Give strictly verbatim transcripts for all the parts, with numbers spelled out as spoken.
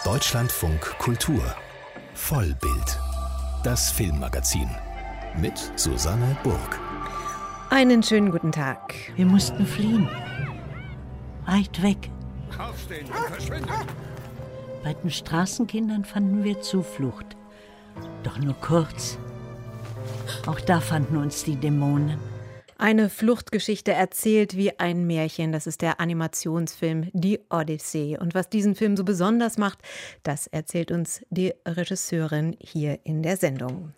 Deutschlandfunk Kultur Vollbild, das Filmmagazin mit Susanne Burg. Einen schönen guten Tag. Wir mussten fliehen. Weit weg. Aufstehen und verschwinden! Bei den Straßenkindern fanden wir Zuflucht. Doch nur kurz. Auch da fanden uns die Dämonen. Eine Fluchtgeschichte erzählt wie ein Märchen. Das ist der Animationsfilm Die Odyssee. Und was diesen Film so besonders macht, das erzählt uns die Regisseurin hier in der Sendung.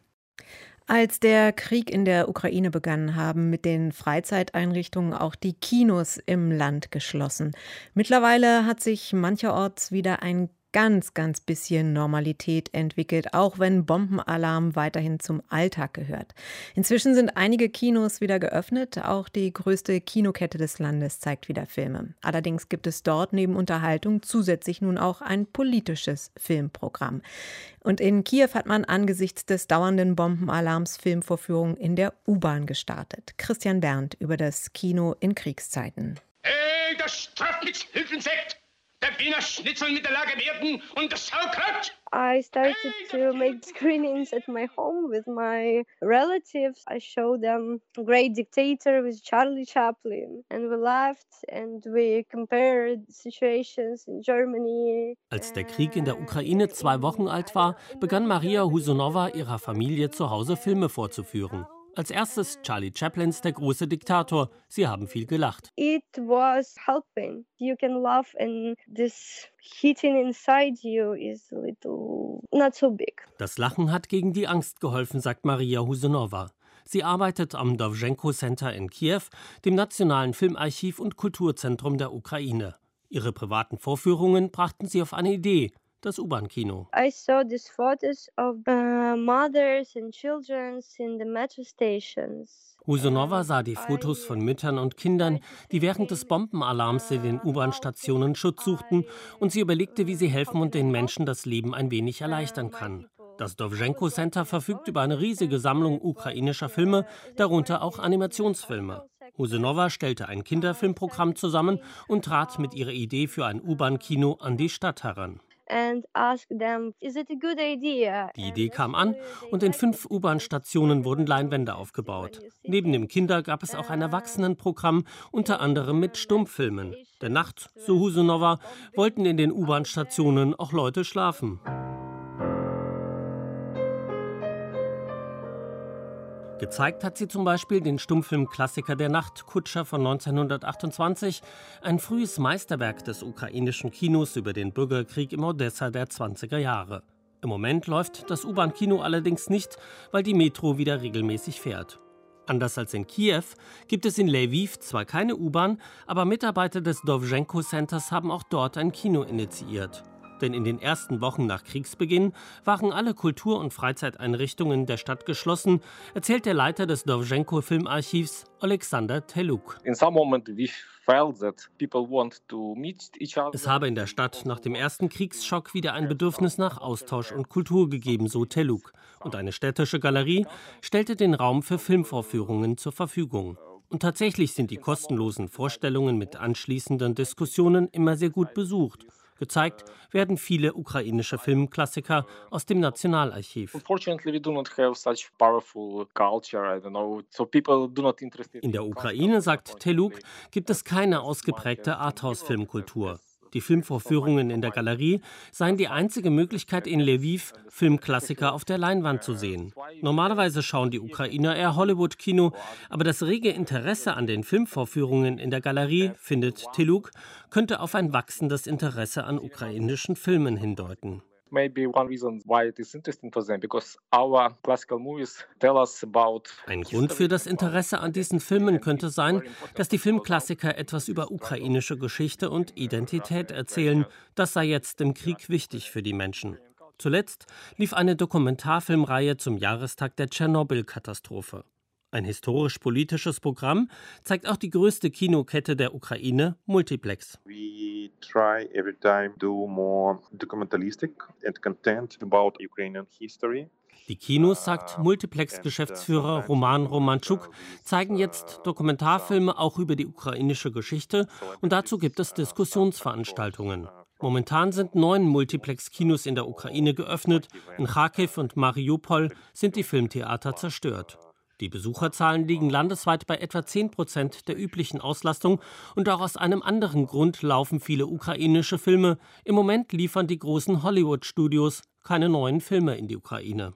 Als der Krieg in der Ukraine begann, haben mit den Freizeiteinrichtungen auch die Kinos im Land geschlossen. Mittlerweile hat sich mancherorts wieder ein ganz, ganz bisschen Normalität entwickelt, auch wenn Bombenalarm weiterhin zum Alltag gehört. Inzwischen sind einige Kinos wieder geöffnet. Auch die größte Kinokette des Landes zeigt wieder Filme. Allerdings gibt es dort neben Unterhaltung zusätzlich nun auch ein politisches Filmprogramm. Und in Kiew hat man angesichts des dauernden Bombenalarms Filmvorführungen in der U-Bahn gestartet. Christian Berndt über das Kino in Kriegszeiten. Ey, das Strafnichtshilfensekt! Der Wiener Schnitzel mit der Lage werden und das Sauerkraut! I started to make screenings at my home with my relatives. I showed them Great Dictator with Charlie Chaplin. And we laughed and we compared situations in Germany. Als der Krieg in der Ukraine zwei Wochen alt war, begann Maria Husonowa ihrer Familie zu Hause Filme vorzuführen. Als erstes Charlie Chaplins Der große Diktator. Sie haben viel gelacht. It was helping. You can laugh and this hitting inside you is a little not so big. Das Lachen hat gegen die Angst geholfen, sagt Maria Husonowa. Sie arbeitet am Dowzhenko Center in Kiew, dem nationalen Filmarchiv und Kulturzentrum der Ukraine. Ihre privaten Vorführungen brachten sie auf eine Idee: das U-Bahn-Kino. I saw these photos of uh, mothers and children in the metro stations. Husonowa sah die Fotos von Müttern und Kindern, die während des Bombenalarms in den U-Bahn-Stationen Schutz suchten, und sie überlegte, wie sie helfen und den Menschen das Leben ein wenig erleichtern kann. Das Dowzhenko Center verfügt über eine riesige Sammlung ukrainischer Filme, darunter auch Animationsfilme. Husonowa stellte ein Kinderfilmprogramm zusammen und trat mit ihrer Idee für ein U-Bahn-Kino an die Stadt heran. And ask them, is it a good idea? Die Idee kam an und in fünf U-Bahn-Stationen wurden Leinwände aufgebaut. Neben dem Kinder gab es auch ein Erwachsenenprogramm, unter anderem mit Stummfilmen. Denn nachts, so Husonowa, wollten in den U-Bahn-Stationen auch Leute schlafen. Gezeigt hat sie zum Beispiel den Stummfilm-Klassiker Der Nachtkutscher von neunzehnhundertachtundzwanzig, ein frühes Meisterwerk des ukrainischen Kinos über den Bürgerkrieg im Odessa der zwanziger Jahre. Im Moment läuft das U-Bahn-Kino allerdings nicht, weil die Metro wieder regelmäßig fährt. Anders als in Kiew gibt es in Lviv zwar keine U-Bahn, aber Mitarbeiter des Dowzhenko Centers haben auch dort ein Kino initiiert. Denn in den ersten Wochen nach Kriegsbeginn waren alle Kultur- und Freizeiteinrichtungen der Stadt geschlossen, erzählt der Leiter des Dowzhenko Filmarchivs, Alexander Teluk. Es habe in der Stadt nach dem ersten Kriegsschock wieder ein Bedürfnis nach Austausch und Kultur gegeben, so Teluk. Und eine städtische Galerie stellte den Raum für Filmvorführungen zur Verfügung. Und tatsächlich sind die kostenlosen Vorstellungen mit anschließenden Diskussionen immer sehr gut besucht. Gezeigt werden viele ukrainische Filmklassiker aus dem Nationalarchiv. In der Ukraine, sagt Teluk, gibt es keine ausgeprägte Arthouse-Filmkultur. Die Filmvorführungen in der Galerie seien die einzige Möglichkeit in Lviv, Filmklassiker auf der Leinwand zu sehen. Normalerweise schauen die Ukrainer eher Hollywood-Kino, aber das rege Interesse an den Filmvorführungen in der Galerie, findet Teluk, könnte auf ein wachsendes Interesse an ukrainischen Filmen hindeuten. Ein Grund für das Interesse an diesen Filmen könnte sein, dass die Filmklassiker etwas über ukrainische Geschichte und Identität erzählen. Das sei jetzt im Krieg wichtig für die Menschen. Zuletzt lief eine Dokumentarfilmreihe zum Jahrestag der Tschernobyl-Katastrophe. Ein historisch-politisches Programm zeigt auch die größte Kinokette der Ukraine, Multiplex. We try every time do more documentalistic and content about Ukrainian history. Die Kinos, sagt Multiplex-Geschäftsführer Roman Romanchuk, zeigen jetzt Dokumentarfilme auch über die ukrainische Geschichte und dazu gibt es Diskussionsveranstaltungen. Momentan sind neun Multiplex-Kinos in der Ukraine geöffnet. In Charkiw und Mariupol sind die Filmtheater zerstört. Die Besucherzahlen liegen landesweit bei etwa zehn Prozent der üblichen Auslastung. Und auch aus einem anderen Grund laufen viele ukrainische Filme. Im Moment liefern die großen Hollywood-Studios keine neuen Filme in die Ukraine.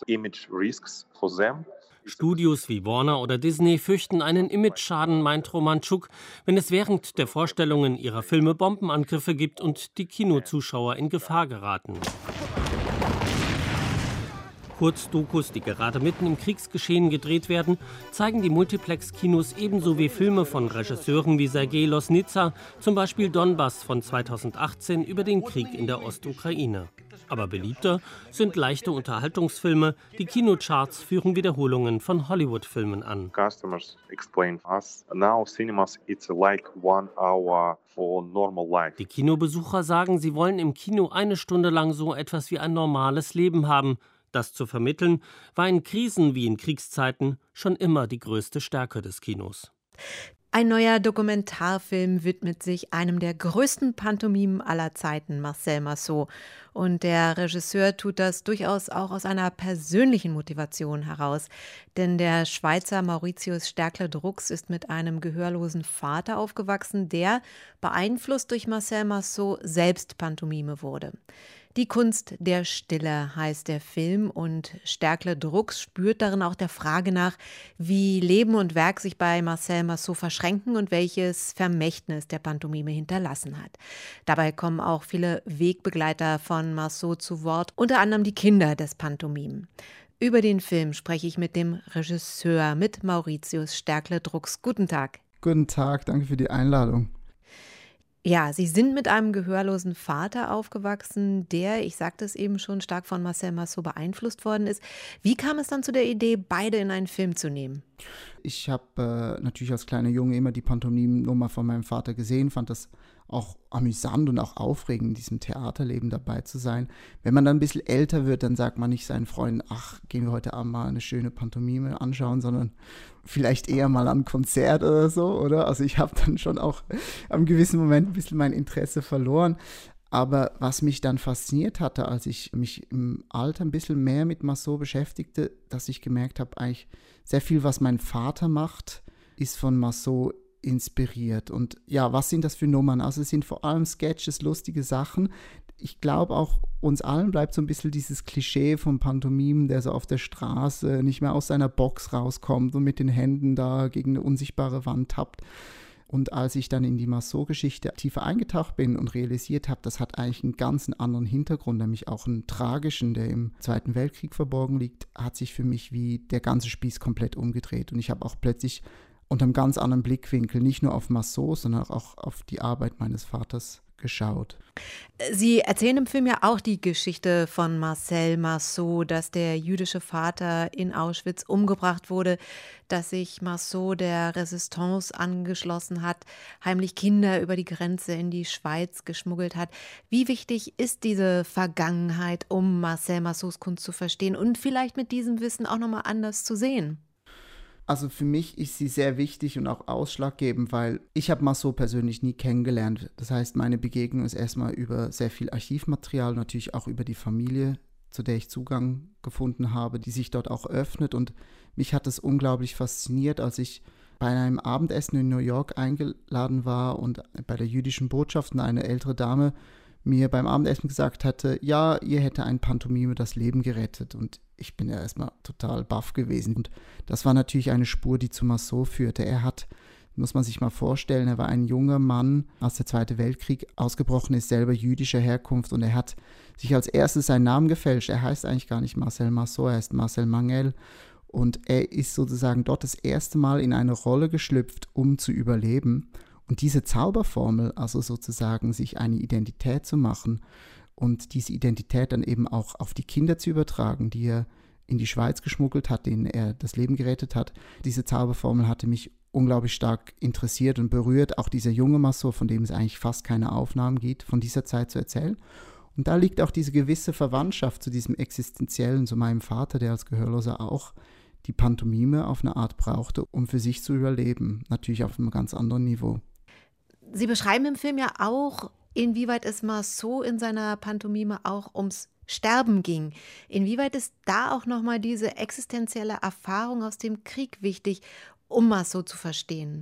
Studios wie Warner oder Disney fürchten einen Imageschaden, meint Romanchuk, wenn es während der Vorstellungen ihrer Filme Bombenangriffe gibt und die Kinozuschauer in Gefahr geraten. Kurzdokus, die gerade mitten im Kriegsgeschehen gedreht werden, zeigen die Multiplex-Kinos ebenso wie Filme von Regisseuren wie Sergei Losnitsa, zum Beispiel Donbass von zweitausendachtzehn über den Krieg in der Ostukraine. Aber beliebter sind leichte Unterhaltungsfilme. Die Kinocharts führen Wiederholungen von Hollywood-Filmen an. Die Kinobesucher sagen, sie wollen im Kino eine Stunde lang so etwas wie ein normales Leben haben. Das zu vermitteln, war in Krisen wie in Kriegszeiten schon immer die größte Stärke des Kinos. Ein neuer Dokumentarfilm widmet sich einem der größten Pantomimen aller Zeiten, Marcel Marceau. Und der Regisseur tut das durchaus auch aus einer persönlichen Motivation heraus. Denn der Schweizer Mauritius Stärkle-Drucks ist mit einem gehörlosen Vater aufgewachsen, der, beeinflusst durch Marcel Marceau, selbst Pantomime wurde. Die Kunst der Stille heißt der Film und Stärkle-Drucks spürt darin auch der Frage nach, wie Leben und Werk sich bei Marcel Marceau verschränken und welches Vermächtnis der Pantomime hinterlassen hat. Dabei kommen auch viele Wegbegleiter von Marceau zu Wort, unter anderem die Kinder des Pantomimen. Über den Film spreche ich mit dem Regisseur, mit Mauritius Stärkle-Drucks. Guten Tag. Guten Tag, danke für die Einladung. Ja, Sie sind mit einem gehörlosen Vater aufgewachsen, der, ich sagte es eben schon, stark von Marcel Marceau beeinflusst worden ist. Wie kam es dann zu der Idee, beide in einen Film zu nehmen? Ich habe äh, natürlich als kleiner Junge immer die Pantomimen-Nummer von meinem Vater gesehen, fand das auch amüsant und auch aufregend, in diesem Theaterleben dabei zu sein. Wenn man dann ein bisschen älter wird, dann sagt man nicht seinen Freunden, ach, gehen wir heute Abend mal eine schöne Pantomime anschauen, sondern vielleicht eher mal ein Konzert oder so, oder? Also ich habe dann schon auch am gewissen Moment ein bisschen mein Interesse verloren. Aber was mich dann fasziniert hatte, als ich mich im Alter ein bisschen mehr mit Marceau beschäftigte, dass ich gemerkt habe, eigentlich sehr viel, was mein Vater macht, ist von Marceau inspiriert. Und ja, was sind das für Nummern? Also es sind vor allem Sketches, lustige Sachen. Ich glaube auch, uns allen bleibt so ein bisschen dieses Klischee vom Pantomimen, der so auf der Straße nicht mehr aus seiner Box rauskommt und mit den Händen da gegen eine unsichtbare Wand tappt. Und als ich dann in die Marceau-Geschichte tiefer eingetaucht bin und realisiert habe, das hat eigentlich einen ganz anderen Hintergrund, nämlich auch einen tragischen, der im Zweiten Weltkrieg verborgen liegt, hat sich für mich wie der ganze Spieß komplett umgedreht. Und ich habe auch plötzlich unter einem ganz anderen Blickwinkel nicht nur auf Marceau, sondern auch auf die Arbeit meines Vaters geschaut. Sie erzählen im Film ja auch die Geschichte von Marcel Marceau, dass der jüdische Vater in Auschwitz umgebracht wurde, dass sich Marceau der Resistance angeschlossen hat, heimlich Kinder über die Grenze in die Schweiz geschmuggelt hat. Wie wichtig ist diese Vergangenheit, um Marcel Marceaus Kunst zu verstehen und vielleicht mit diesem Wissen auch nochmal anders zu sehen? Also für mich ist sie sehr wichtig und auch ausschlaggebend, weil ich habe Marceau persönlich nie kennengelernt. Das heißt, meine Begegnung ist erstmal über sehr viel Archivmaterial, natürlich auch über die Familie, zu der ich Zugang gefunden habe, die sich dort auch öffnet. Und mich hat es unglaublich fasziniert, als ich bei einem Abendessen in New York eingeladen war und bei der jüdischen Botschaft eine ältere Dame mir beim Abendessen gesagt hatte, ja, ihr hätte ein Pantomime das Leben gerettet. Und ich bin ja erstmal total baff gewesen. Und das war natürlich eine Spur, die zu Marceau führte. Er hat, muss man sich mal vorstellen, er war ein junger Mann, als der Zweite Weltkrieg ausgebrochen ist, selber jüdischer Herkunft. Und er hat sich als erstes seinen Namen gefälscht. Er heißt eigentlich gar nicht Marcel Marceau, er heißt Marcel Mangel. Und er ist sozusagen dort das erste Mal in eine Rolle geschlüpft, um zu überleben. Und diese Zauberformel, also sozusagen sich eine Identität zu machen und diese Identität dann eben auch auf die Kinder zu übertragen, die er in die Schweiz geschmuggelt hat, denen er das Leben gerettet hat, diese Zauberformel hatte mich unglaublich stark interessiert und berührt, auch dieser junge Marceau, von dem es eigentlich fast keine Aufnahmen gibt, von dieser Zeit zu erzählen. Und da liegt auch diese gewisse Verwandtschaft zu diesem Existenziellen, zu meinem Vater, der als Gehörloser auch die Pantomime auf eine Art brauchte, um für sich zu überleben, natürlich auf einem ganz anderen Niveau. Sie beschreiben im Film ja auch inwieweit es Marceau in seiner Pantomime auch ums Sterben ging. Inwieweit ist da auch nochmal diese existenzielle Erfahrung aus dem Krieg wichtig, um Marceau zu verstehen?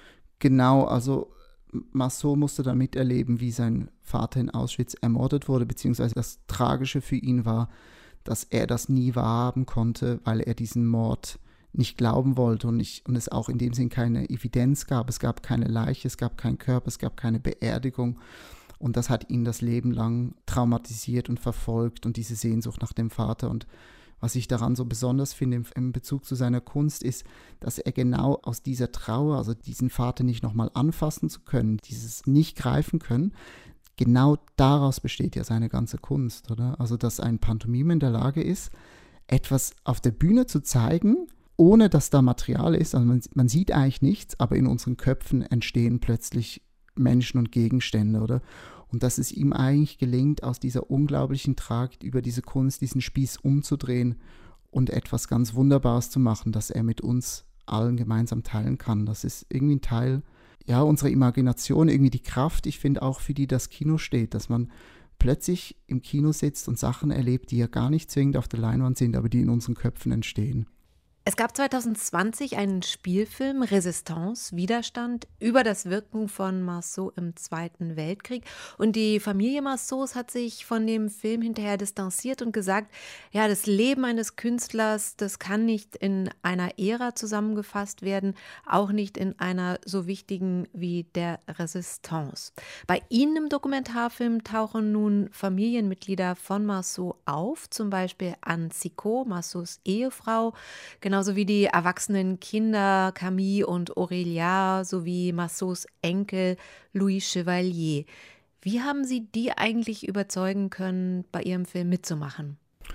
Genau, also Marceau musste da miterleben, wie sein Vater in Auschwitz ermordet wurde, beziehungsweise das Tragische für ihn war, dass er das nie wahrhaben konnte, weil er diesen Mord nicht glauben wollte und, nicht, und es auch in dem Sinn keine Evidenz gab. Es gab keine Leiche, es gab keinen Körper, es gab keine Beerdigung. Und das hat ihn das Leben lang traumatisiert und verfolgt und diese Sehnsucht nach dem Vater. Und was ich daran so besonders finde im Bezug zu seiner Kunst ist, dass er genau aus dieser Trauer, also diesen Vater nicht nochmal anfassen zu können, dieses nicht greifen können, genau daraus besteht ja seine ganze Kunst, oder? Also dass ein Pantomime in der Lage ist, etwas auf der Bühne zu zeigen, ohne dass da Material ist. Also man, man sieht eigentlich nichts, aber in unseren Köpfen entstehen plötzlich Menschen und Gegenstände, oder? Und dass es ihm eigentlich gelingt, aus dieser unglaublichen Tragik über diese Kunst, diesen Spieß umzudrehen und etwas ganz Wunderbares zu machen, das er mit uns allen gemeinsam teilen kann. Das ist irgendwie ein Teil, ja, unserer Imagination, irgendwie die Kraft, ich finde auch, für die das Kino steht, dass man plötzlich im Kino sitzt und Sachen erlebt, die ja gar nicht zwingend auf der Leinwand sind, aber die in unseren Köpfen entstehen. Es gab zwanzig zwanzig einen Spielfilm, Resistance, Widerstand, über das Wirken von Marceau im Zweiten Weltkrieg. Und die Familie Marceaus hat sich von dem Film hinterher distanziert und gesagt, ja, das Leben eines Künstlers, das kann nicht in einer Ära zusammengefasst werden, auch nicht in einer so wichtigen wie der Resistance. Bei Ihnen im Dokumentarfilm tauchen nun Familienmitglieder von Marceau auf, zum Beispiel Anne Sicot, Marceaus Ehefrau, genau Genauso wie die erwachsenen Kinder Camille und Aurélia sowie Marceaus Enkel Louis Chevalier. Wie haben Sie die eigentlich überzeugen können, bei Ihrem Film mitzumachen?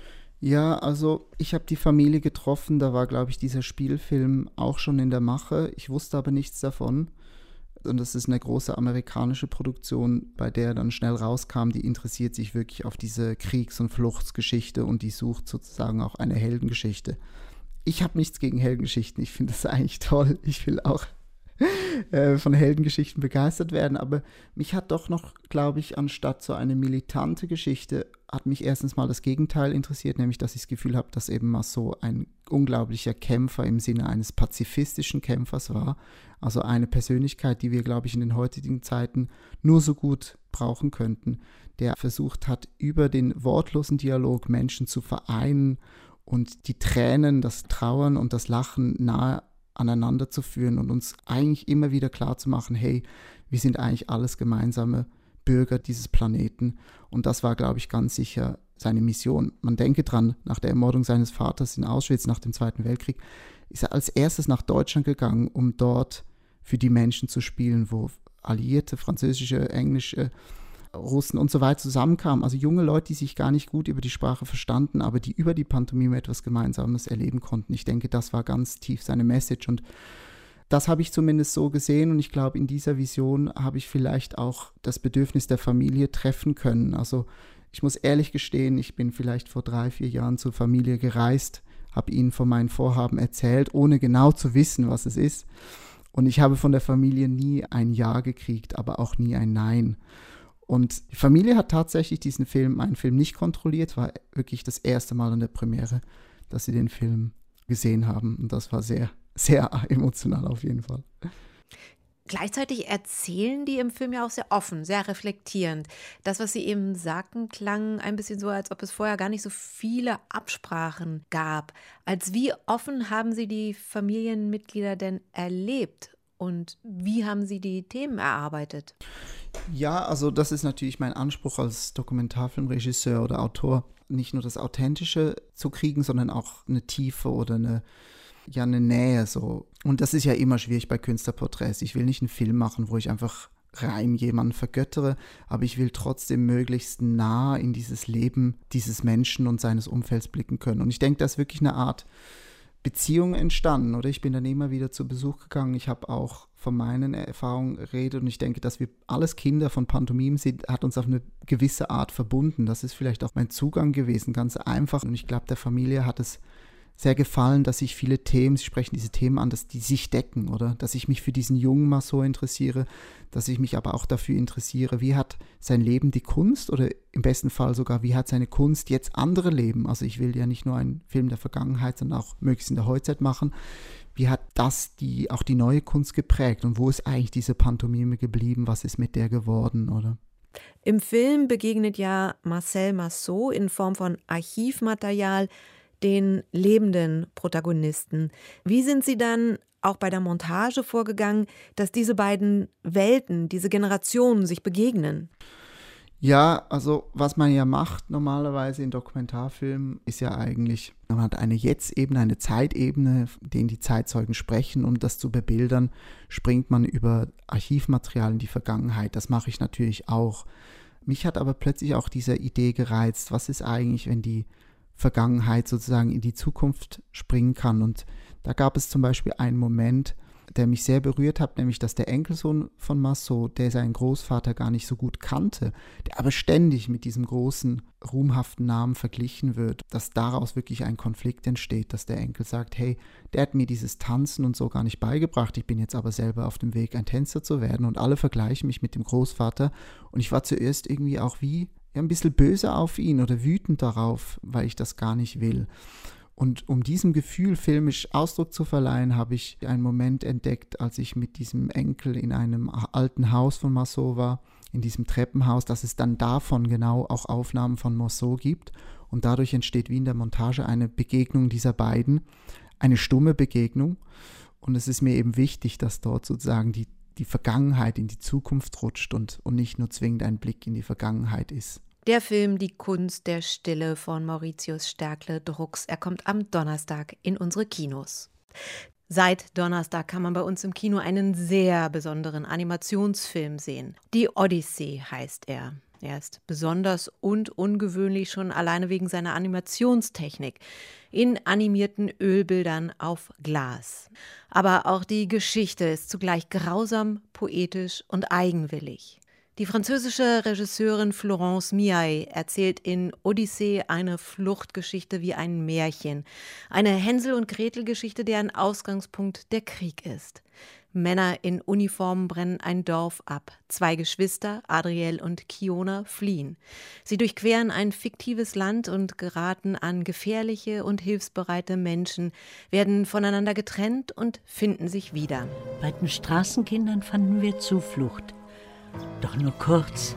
Ja, also ich habe die Familie getroffen, da war, glaube ich, dieser Spielfilm auch schon in der Mache. Ich wusste aber nichts davon. Und das ist eine große amerikanische Produktion, bei der dann schnell rauskam, die interessiert sich wirklich auf diese Kriegs- und Fluchtsgeschichte und die sucht sozusagen auch eine Heldengeschichte. Ich habe nichts gegen Heldengeschichten, ich finde das eigentlich toll. Ich will auch äh, von Heldengeschichten begeistert werden, aber mich hat doch noch, glaube ich, anstatt so eine militante Geschichte, hat mich erstens mal das Gegenteil interessiert, nämlich, dass ich das Gefühl habe, dass eben Marceau ein unglaublicher Kämpfer im Sinne eines pazifistischen Kämpfers war. Also eine Persönlichkeit, die wir, glaube ich, in den heutigen Zeiten nur so gut brauchen könnten, der versucht hat, über den wortlosen Dialog Menschen zu vereinen und die Tränen, das Trauern und das Lachen nahe aneinander zu führen und uns eigentlich immer wieder klar zu machen, hey, wir sind eigentlich alles gemeinsame Bürger dieses Planeten. Und das war, glaube ich, ganz sicher seine Mission. Man denke dran, nach der Ermordung seines Vaters in Auschwitz nach dem Zweiten Weltkrieg ist er als erstes nach Deutschland gegangen, um dort für die Menschen zu spielen, wo alliierte, französische, englische, Russen und so weiter zusammenkamen. Also junge Leute, die sich gar nicht gut über die Sprache verstanden, aber die über die Pantomime etwas Gemeinsames erleben konnten. Ich denke, das war ganz tief seine Message und das habe ich zumindest so gesehen und ich glaube, in dieser Vision habe ich vielleicht auch das Bedürfnis der Familie treffen können. Also ich muss ehrlich gestehen, ich bin vielleicht vor drei, vier Jahren zur Familie gereist, habe ihnen von meinen Vorhaben erzählt, ohne genau zu wissen, was es ist. Und ich habe von der Familie nie ein Ja gekriegt, aber auch nie ein Nein. Und die Familie hat tatsächlich diesen Film, meinen Film nicht kontrolliert, war wirklich das erste Mal an der Premiere, dass sie den Film gesehen haben. Und das war sehr, sehr emotional auf jeden Fall. Gleichzeitig erzählen die im Film ja auch sehr offen, sehr reflektierend. Das, was Sie eben sagten, klang ein bisschen so, als ob es vorher gar nicht so viele Absprachen gab. Als wie offen haben Sie die Familienmitglieder denn erlebt? Und wie haben Sie die Themen erarbeitet? Ja, also das ist natürlich mein Anspruch als Dokumentarfilmregisseur oder Autor, nicht nur das Authentische zu kriegen, sondern auch eine Tiefe oder eine, ja, eine Nähe so. Und das ist ja immer schwierig bei Künstlerporträts. Ich will nicht einen Film machen, wo ich einfach rein jemanden vergöttere, aber ich will trotzdem möglichst nah in dieses Leben dieses Menschen und seines Umfelds blicken können. Und ich denke, das ist wirklich eine Art Beziehung entstanden, oder? Ich bin dann immer wieder zu Besuch gegangen. Ich habe auch von meinen Erfahrungen geredet und ich denke, dass wir alles Kinder von Pantomimen sind, hat uns auf eine gewisse Art verbunden. Das ist vielleicht auch mein Zugang gewesen, ganz einfach. Und ich glaube, der Familie hat es sehr gefallen, dass sich viele Themen, Sie sprechen diese Themen an, dass die sich decken, oder? Dass ich mich für diesen Jungen mal so interessiere, dass ich mich aber auch dafür interessiere, wie hat sein Leben die Kunst oder im besten Fall sogar, wie hat seine Kunst jetzt andere Leben? Also ich will ja nicht nur einen Film der Vergangenheit, sondern auch möglichst in der Neuzeit machen. Wie hat das die, auch die neue Kunst geprägt und wo ist eigentlich diese Pantomime geblieben? Was ist mit der geworden, oder? Im Film begegnet ja Marcel Marceau in Form von Archivmaterial den lebenden Protagonisten. Wie sind Sie dann auch bei der Montage vorgegangen, dass diese beiden Welten, diese Generationen sich begegnen? Ja, also was man ja macht normalerweise in Dokumentarfilmen, ist ja eigentlich, man hat eine Jetzt-Ebene, eine Zeitebene, in denen die Zeitzeugen sprechen. Um das zu bebildern, springt man über Archivmaterial in die Vergangenheit. Das mache ich natürlich auch. Mich hat aber plötzlich auch diese Idee gereizt, was ist eigentlich, wenn die Vergangenheit sozusagen in die Zukunft springen kann. Und da gab es zum Beispiel einen Moment, der mich sehr berührt hat, nämlich dass der Enkelsohn von Marceau, der seinen Großvater gar nicht so gut kannte, der aber ständig mit diesem großen, ruhmhaften Namen verglichen wird, dass daraus wirklich ein Konflikt entsteht, dass der Enkel sagt, hey, der hat mir dieses Tanzen und so gar nicht beigebracht, ich bin jetzt aber selber auf dem Weg, ein Tänzer zu werden und alle vergleichen mich mit dem Großvater und ich war zuerst irgendwie auch wie ja, ein bisschen böse auf ihn oder wütend darauf, weil ich das gar nicht will. Und um diesem Gefühl filmisch Ausdruck zu verleihen, habe ich einen Moment entdeckt, als ich mit diesem Enkel in einem alten Haus von Marceau war, in diesem Treppenhaus, dass es dann davon genau auch Aufnahmen von Marceau gibt. Und dadurch entsteht wie in der Montage eine Begegnung dieser beiden, eine stumme Begegnung. Und es ist mir eben wichtig, dass dort sozusagen die, die Vergangenheit in die Zukunft rutscht und, und nicht nur zwingend ein Blick in die Vergangenheit ist. Der Film Die Kunst der Stille von Mauritius Stärkle-Drucks. Er kommt am Donnerstag in unsere Kinos. Seit Donnerstag kann man bei uns im Kino einen sehr besonderen Animationsfilm sehen. Die Odyssee heißt er. Er ist besonders und ungewöhnlich schon alleine wegen seiner Animationstechnik in animierten Ölbildern auf Glas. Aber auch die Geschichte ist zugleich grausam, poetisch und eigenwillig. Die französische Regisseurin Florence Miaille erzählt in Odyssee eine Fluchtgeschichte wie ein Märchen. Eine Hänsel- und Gretel-Geschichte, deren Ausgangspunkt der Krieg ist. Männer in Uniformen brennen ein Dorf ab. Zwei Geschwister, Adriel und Kiona, fliehen. Sie durchqueren ein fiktives Land und geraten an gefährliche und hilfsbereite Menschen, werden voneinander getrennt und finden sich wieder. Bei den Straßenkindern fanden wir Zuflucht. Doch nur kurz.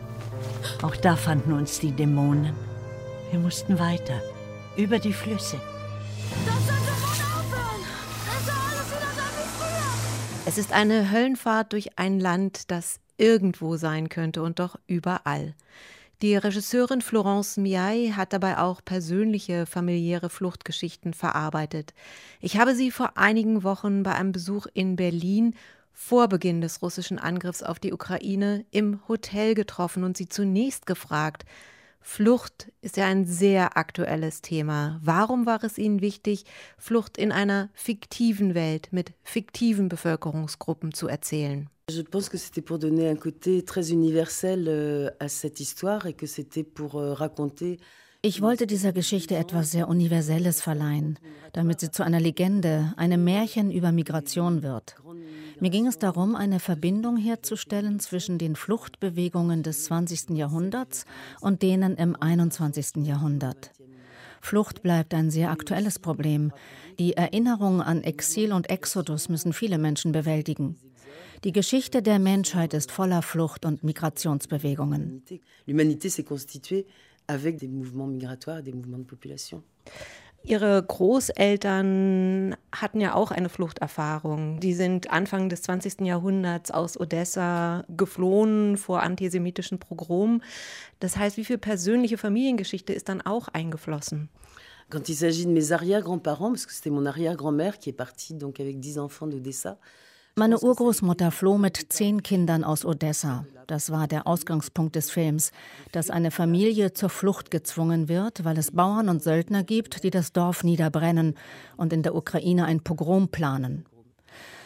Auch da fanden uns die Dämonen. Wir mussten weiter, über die Flüsse. Das soll sofort aufhören! Es soll alles wieder sein wie früher! Es ist eine Höllenfahrt durch ein Land, das irgendwo sein könnte und doch überall. Die Regisseurin Florence Miaille hat dabei auch persönliche, familiäre Fluchtgeschichten verarbeitet. Ich habe sie vor einigen Wochen bei einem Besuch in Berlin vor Beginn des russischen Angriffs auf die Ukraine im Hotel getroffen und sie zunächst gefragt, Flucht ist ja ein sehr aktuelles Thema. Warum war es Ihnen wichtig, Flucht in einer fiktiven Welt mit fiktiven Bevölkerungsgruppen zu erzählen? Je pense que c'était pour donner un côté très universel euh, à cette histoire et que c'était pour euh, raconter. Ich wollte dieser Geschichte etwas sehr Universelles verleihen, damit sie zu einer Legende, einem Märchen über Migration wird. Mir ging es darum, eine Verbindung herzustellen zwischen den Fluchtbewegungen des zwanzigsten Jahrhunderts und denen im einundzwanzigsten Jahrhundert. Flucht bleibt ein sehr aktuelles Problem. Die Erinnerung an Exil und Exodus müssen viele Menschen bewältigen. Die Geschichte der Menschheit ist voller Flucht- und Migrationsbewegungen. L'humanité s'est constituée avec des mouvements migratoires, des mouvements de population. Ihre Großeltern hatten ja auch eine Fluchterfahrung. Die sind Anfang des zwanzigsten Jahrhunderts aus Odessa geflohen vor antisemitischen Pogromen. Das heißt, wie viel persönliche Familiengeschichte ist dann auch eingeflossen? Quand il s'agit de mes arrière-grands-parents, parce que c'était mon arrière-grand-mère qui est partie donc avec dix enfants d'Odessa. Meine Urgroßmutter floh mit zehn Kindern aus Odessa. Das war der Ausgangspunkt des Films, dass eine Familie zur Flucht gezwungen wird, weil es Bauern und Söldner gibt, die das Dorf niederbrennen und in der Ukraine ein Pogrom planen.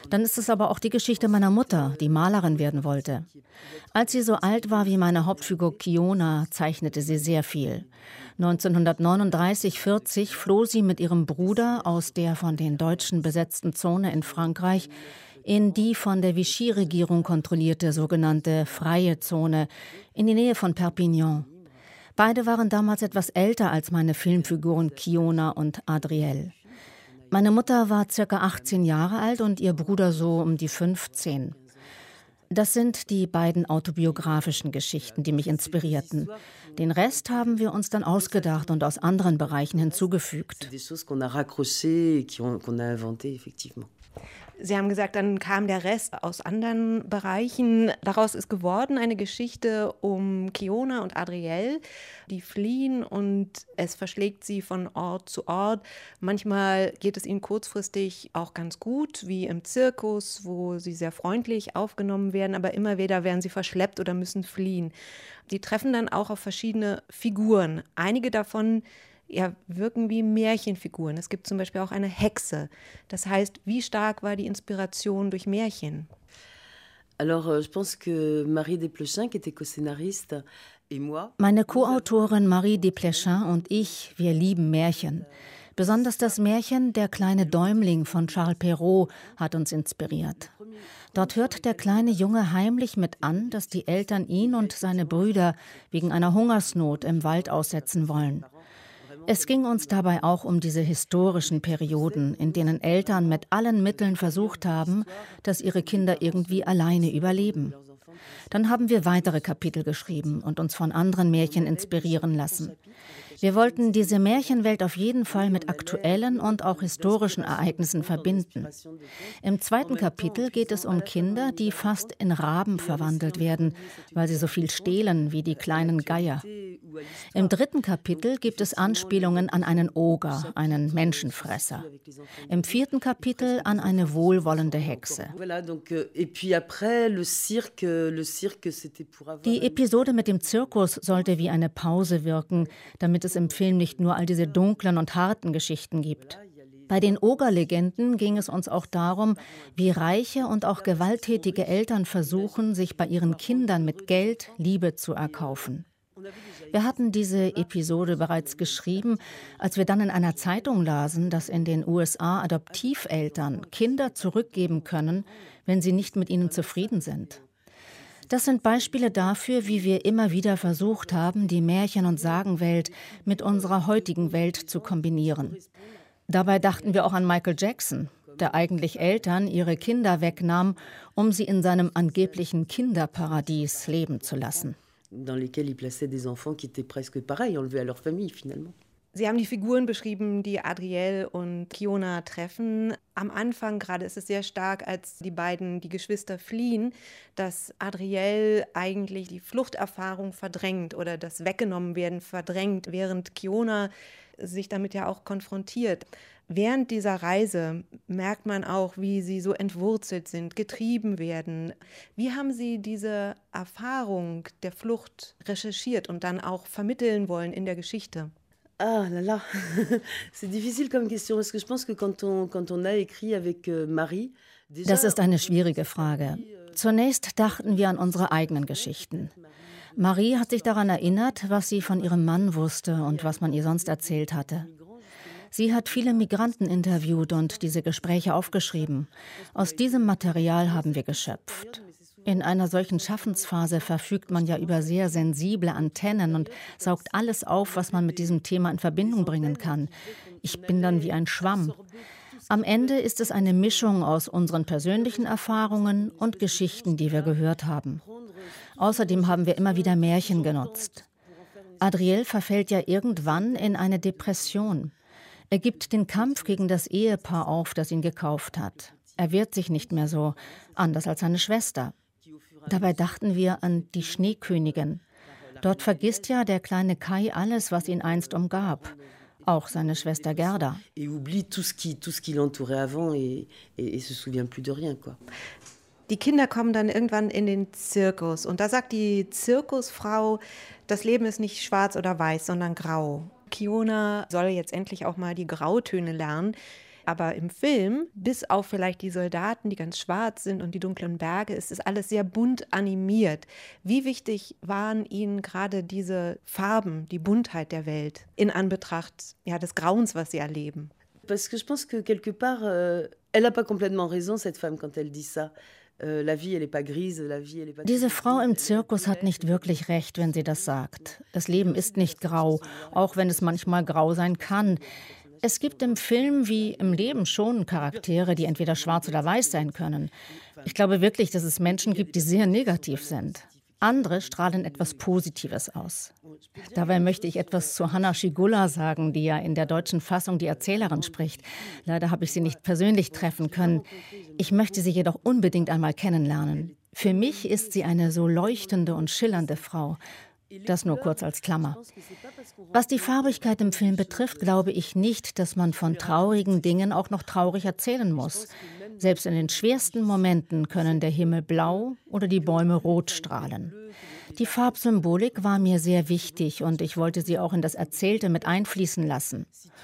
Dann ist es aber auch die Geschichte meiner Mutter, die Malerin werden wollte. Als sie so alt war wie meine Hauptfigur Kiona, zeichnete sie sehr viel. neunzehnhundertneununddreißig vierzig floh sie mit ihrem Bruder aus der von den Deutschen besetzten Zone in Frankreich in die von der Vichy-Regierung kontrollierte sogenannte freie Zone in die Nähe von Perpignan. Beide waren damals etwas älter als meine Filmfiguren Kiona und Adrielle. Meine Mutter war circa achtzehn Jahre alt und ihr Bruder so um die fünfzehn. Das sind die beiden autobiografischen Geschichten, die mich inspirierten. Den Rest haben wir uns dann ausgedacht und aus anderen Bereichen hinzugefügt. Sie haben gesagt, dann kam der Rest aus anderen Bereichen. Daraus ist geworden eine Geschichte um Kiona und Adrielle, die fliehen und es verschlägt sie von Ort zu Ort. Manchmal geht es ihnen kurzfristig auch ganz gut, wie im Zirkus, wo sie sehr freundlich aufgenommen werden, aber immer wieder werden sie verschleppt oder müssen fliehen. Sie treffen dann auch auf verschiedene Figuren. Einige davon ja, wirken wie Märchenfiguren. Es gibt zum Beispiel auch eine Hexe. Das heißt, wie stark war die Inspiration durch Märchen? Alors, je pense que Marie Desplechin, qui était co-scénariste, et moi. Meine Co-Autorin Marie Desplechin und ich, wir lieben Märchen. Besonders das Märchen Der kleine Däumling von Charles Perrault hat uns inspiriert. Dort hört der kleine Junge heimlich mit an, dass die Eltern ihn und seine Brüder wegen einer Hungersnot im Wald aussetzen wollen. Es ging uns dabei auch um diese historischen Perioden, in denen Eltern mit allen Mitteln versucht haben, dass ihre Kinder irgendwie alleine überleben. Dann haben wir weitere Kapitel geschrieben und uns von anderen Märchen inspirieren lassen. Wir wollten diese Märchenwelt auf jeden Fall mit aktuellen und auch historischen Ereignissen verbinden. Im zweiten Kapitel geht es um Kinder, die fast in Raben verwandelt werden, weil sie so viel stehlen wie die kleinen Geier. Im dritten Kapitel gibt es Anspielungen an einen Oger, einen Menschenfresser. Im vierten Kapitel an eine wohlwollende Hexe. Die Episode mit dem Zirkus sollte wie eine Pause wirken, damit es im Film nicht nur all diese dunklen und harten Geschichten gibt. Bei den Ogerlegenden ging es uns auch darum, wie reiche und auch gewalttätige Eltern versuchen, sich bei ihren Kindern mit Geld Liebe zu erkaufen. Wir hatten diese Episode bereits geschrieben, als wir dann in einer Zeitung lasen, dass in den U S A Adoptiveltern Kinder zurückgeben können, wenn sie nicht mit ihnen zufrieden sind. Das sind Beispiele dafür, wie wir immer wieder versucht haben, die Märchen- und Sagenwelt mit unserer heutigen Welt zu kombinieren. Dabei dachten wir auch an Michael Jackson, der eigentlich Eltern ihre Kinder wegnahm, um sie in seinem angeblichen Kinderparadies leben zu lassen. Dans lesquels il plaçait des enfants qui étaient presque pareils, enlevés à leur famille finalement. Sie haben die Figuren beschrieben, die Adrielle und Kiona treffen. Am Anfang gerade ist es sehr stark, als die beiden, die Geschwister fliehen, dass Adrielle eigentlich die Fluchterfahrung verdrängt oder das Weggenommenwerden verdrängt, während Kiona sich damit ja auch konfrontiert. Während dieser Reise merkt man auch, wie sie so entwurzelt sind, getrieben werden. Wie haben Sie diese Erfahrung der Flucht recherchiert und dann auch vermitteln wollen in der Geschichte? Ah là là, c'est difficile comme question, parce que je pense que quand on, quand on a écrit avec Marie... Das ist eine schwierige Frage. Zunächst dachten wir an unsere eigenen Geschichten. Marie hat sich daran erinnert, was sie von ihrem Mann wusste und was man ihr sonst erzählt hatte. Sie hat viele Migranten interviewt und diese Gespräche aufgeschrieben. Aus diesem Material haben wir geschöpft. In einer solchen Schaffensphase verfügt man ja über sehr sensible Antennen und saugt alles auf, was man mit diesem Thema in Verbindung bringen kann. Ich bin dann wie ein Schwamm. Am Ende ist es eine Mischung aus unseren persönlichen Erfahrungen und Geschichten, die wir gehört haben. Außerdem haben wir immer wieder Märchen genutzt. Adrielle verfällt ja irgendwann in eine Depression. Er gibt den Kampf gegen das Ehepaar auf, das ihn gekauft hat. Er wehrt sich nicht mehr so, anders als seine Schwester. Dabei dachten wir an die Schneekönigin. Dort vergisst ja der kleine Kai alles, was ihn einst umgab. Auch seine Schwester Gerda. Die Kinder kommen dann irgendwann in den Zirkus. Und da sagt die Zirkusfrau, das Leben ist nicht schwarz oder weiß, sondern grau. Kiona soll jetzt endlich auch mal die Grautöne lernen. Aber im Film, bis auf vielleicht die Soldaten, die ganz schwarz sind und die dunklen Berge, ist es alles sehr bunt animiert. Wie wichtig waren Ihnen gerade diese Farben, die Buntheit der Welt in Anbetracht ja, des Grauens, was Sie erleben? Parce que je pense que quelque part, euh, elle n'a pas complètement raison, cette femme, quand elle dit ça. Diese Frau im Zirkus hat nicht wirklich recht, wenn sie das sagt. Das Leben ist nicht grau, auch wenn es manchmal grau sein kann. Es gibt im Film wie im Leben schon Charaktere, die entweder schwarz oder weiß sein können. Ich glaube wirklich, dass es Menschen gibt, die sehr negativ sind. Andere strahlen etwas Positives aus. Dabei möchte ich etwas zu Hanna Schygulla sagen, die ja in der deutschen Fassung die Erzählerin spricht. Leider habe ich sie nicht persönlich treffen können. Ich möchte sie jedoch unbedingt einmal kennenlernen. Für mich ist sie eine so leuchtende und schillernde Frau. Das nur kurz als Klammer. Was die Farbigkeit im Film betrifft, glaube ich nicht, dass man von traurigen Dingen auch noch traurig erzählen muss. Selbst in den schwersten Momenten können der Himmel blau oder die Bäume rot strahlen. Die Farbsymbolik war mir sehr wichtig und ich wollte sie auch in das Erzählte mit einfließen lassen.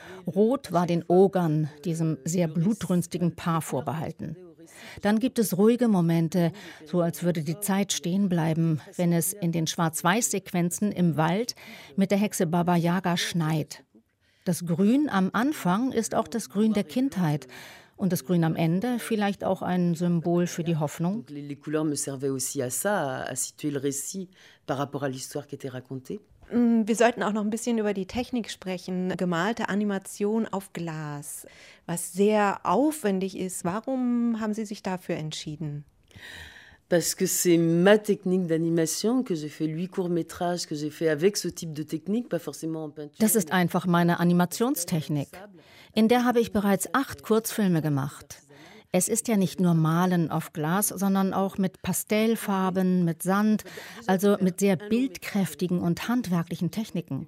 Rot war den Ogern, diesem sehr blutrünstigen Paar, vorbehalten. Dann gibt es ruhige Momente, so als würde die Zeit stehen bleiben, wenn es in den Schwarz-Weiß-Sequenzen im Wald mit der Hexe Baba Yaga schneit. Das Grün am Anfang ist auch das Grün der Kindheit und das Grün am Ende vielleicht auch ein Symbol für die Hoffnung. Les couleurs me servaient aussi à ça, à situer le récit par rapport à l'histoire qui était racontée. Wir sollten auch noch ein bisschen über die Technik sprechen. Gemalte Animation auf Glas, was sehr aufwendig ist. Warum haben Sie sich dafür entschieden? Parce que c'est ma technique d'animation, que j'ai fait huit courts-métrages, que j'ai fait avec ce type de technique, pas forcément en peinture. Das ist einfach meine Animationstechnik. In der habe ich bereits acht Kurzfilme gemacht. Es ist ja nicht nur Malen auf Glas, sondern auch mit Pastellfarben, mit Sand, also mit sehr bildkräftigen und handwerklichen Techniken.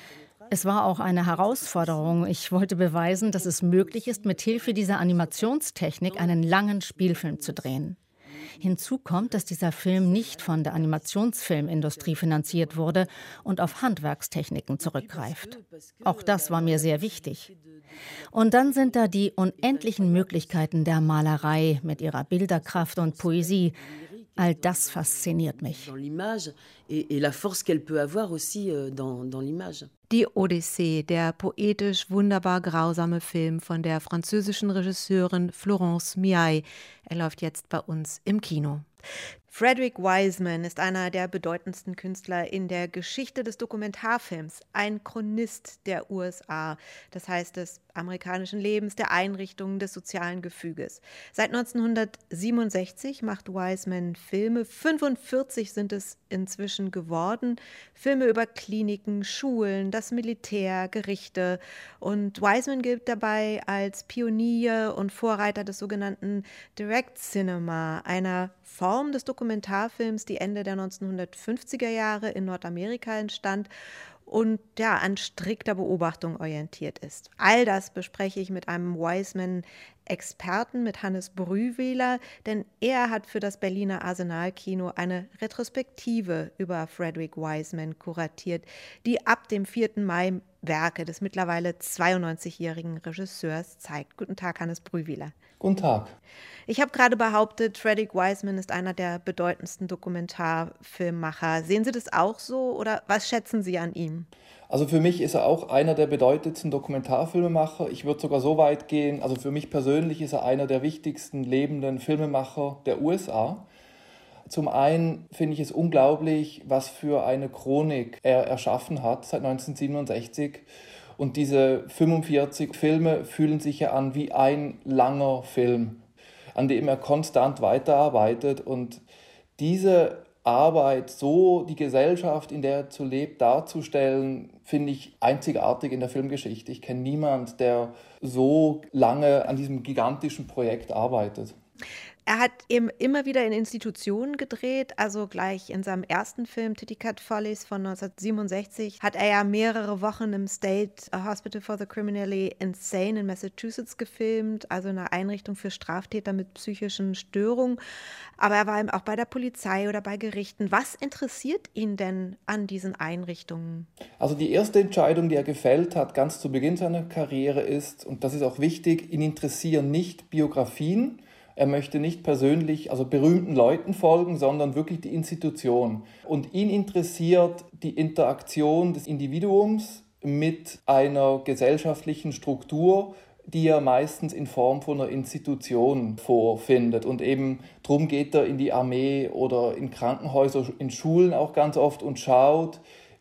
Es war auch eine Herausforderung. Ich wollte beweisen, dass es möglich ist, mit Hilfe dieser Animationstechnik einen langen Spielfilm zu drehen. Hinzu kommt, dass dieser Film nicht von der Animationsfilmindustrie finanziert wurde und auf Handwerkstechniken zurückgreift. Auch das war mir sehr wichtig. Und dann sind da die unendlichen Möglichkeiten der Malerei mit ihrer Bilderkraft und Poesie. All das fasziniert mich. Die Odyssee, der poetisch wunderbar grausame Film von der französischen Regisseurin Florence Miaille. Er läuft jetzt bei uns im Kino. Frederick Wiseman ist einer der bedeutendsten Künstler in der Geschichte des Dokumentarfilms, ein Chronist der U S A, das heißt des amerikanischen Lebens, der Einrichtungen, des sozialen Gefüges. Seit neunzehnhundertsiebenundsechzig macht Wiseman Filme, fünfundvierzig sind es inzwischen geworden, Filme über Kliniken, Schulen, das Militär, Gerichte, und Wiseman gilt dabei als Pionier und Vorreiter des sogenannten Direct Cinema, einer Form des Dokumentarfilms, die Ende der neunzehnhundertfünfziger Jahre in Nordamerika entstand und ja, an strikter Beobachtung orientiert ist. All das bespreche ich mit einem Wiseman-Experten, mit Hannes Brühwiler, denn er hat für das Berliner Arsenal-Kino eine Retrospektive über Frederick Wiseman kuratiert, die ab dem vierten Mai Werke des mittlerweile zweiundneunzigjährigen Regisseurs zeigt. Guten Tag, Hannes Brühwiler. Guten Tag. Ich habe gerade behauptet, Frederick Wiseman ist einer der bedeutendsten Dokumentarfilmmacher. Sehen Sie das auch so oder was schätzen Sie an ihm? Also für mich ist er auch einer der bedeutendsten Dokumentarfilmemacher. Ich würde sogar so weit gehen, also für mich persönlich ist er einer der wichtigsten lebenden Filmemacher der U S A. Zum einen finde ich es unglaublich, was für eine Chronik er erschaffen hat seit neunzehnhundertsiebenundsechzig. Und diese fünfundvierzig Filme fühlen sich ja an wie ein langer Film, an dem er konstant weiterarbeitet. Und diese Arbeit, so die Gesellschaft, in der er zu lebt, darzustellen, finde ich einzigartig in der Filmgeschichte. Ich kenne niemanden, der so lange an diesem gigantischen Projekt arbeitet. Er hat eben immer wieder in Institutionen gedreht, also gleich in seinem ersten Film Titicut Follies von neunzehnhundertsiebenundsechzig hat er ja mehrere Wochen im State Hospital for the Criminally Insane in Massachusetts gefilmt, also eine Einrichtung für Straftäter mit psychischen Störungen. Aber er war eben auch bei der Polizei oder bei Gerichten. Was interessiert ihn denn an diesen Einrichtungen? Also die erste Entscheidung, die er gefällt hat, ganz zu Beginn seiner Karriere ist, und das ist auch wichtig, ihn interessieren nicht Biografien. Er möchte nicht persönlich, also berühmten Leuten folgen, sondern wirklich die Institution. Und ihn interessiert die Interaktion des Individuums mit einer gesellschaftlichen Struktur, die er meistens in Form von einer Institution vorfindet. Und eben darum geht er in die Armee oder in Krankenhäuser, in Schulen auch ganz oft und schaut,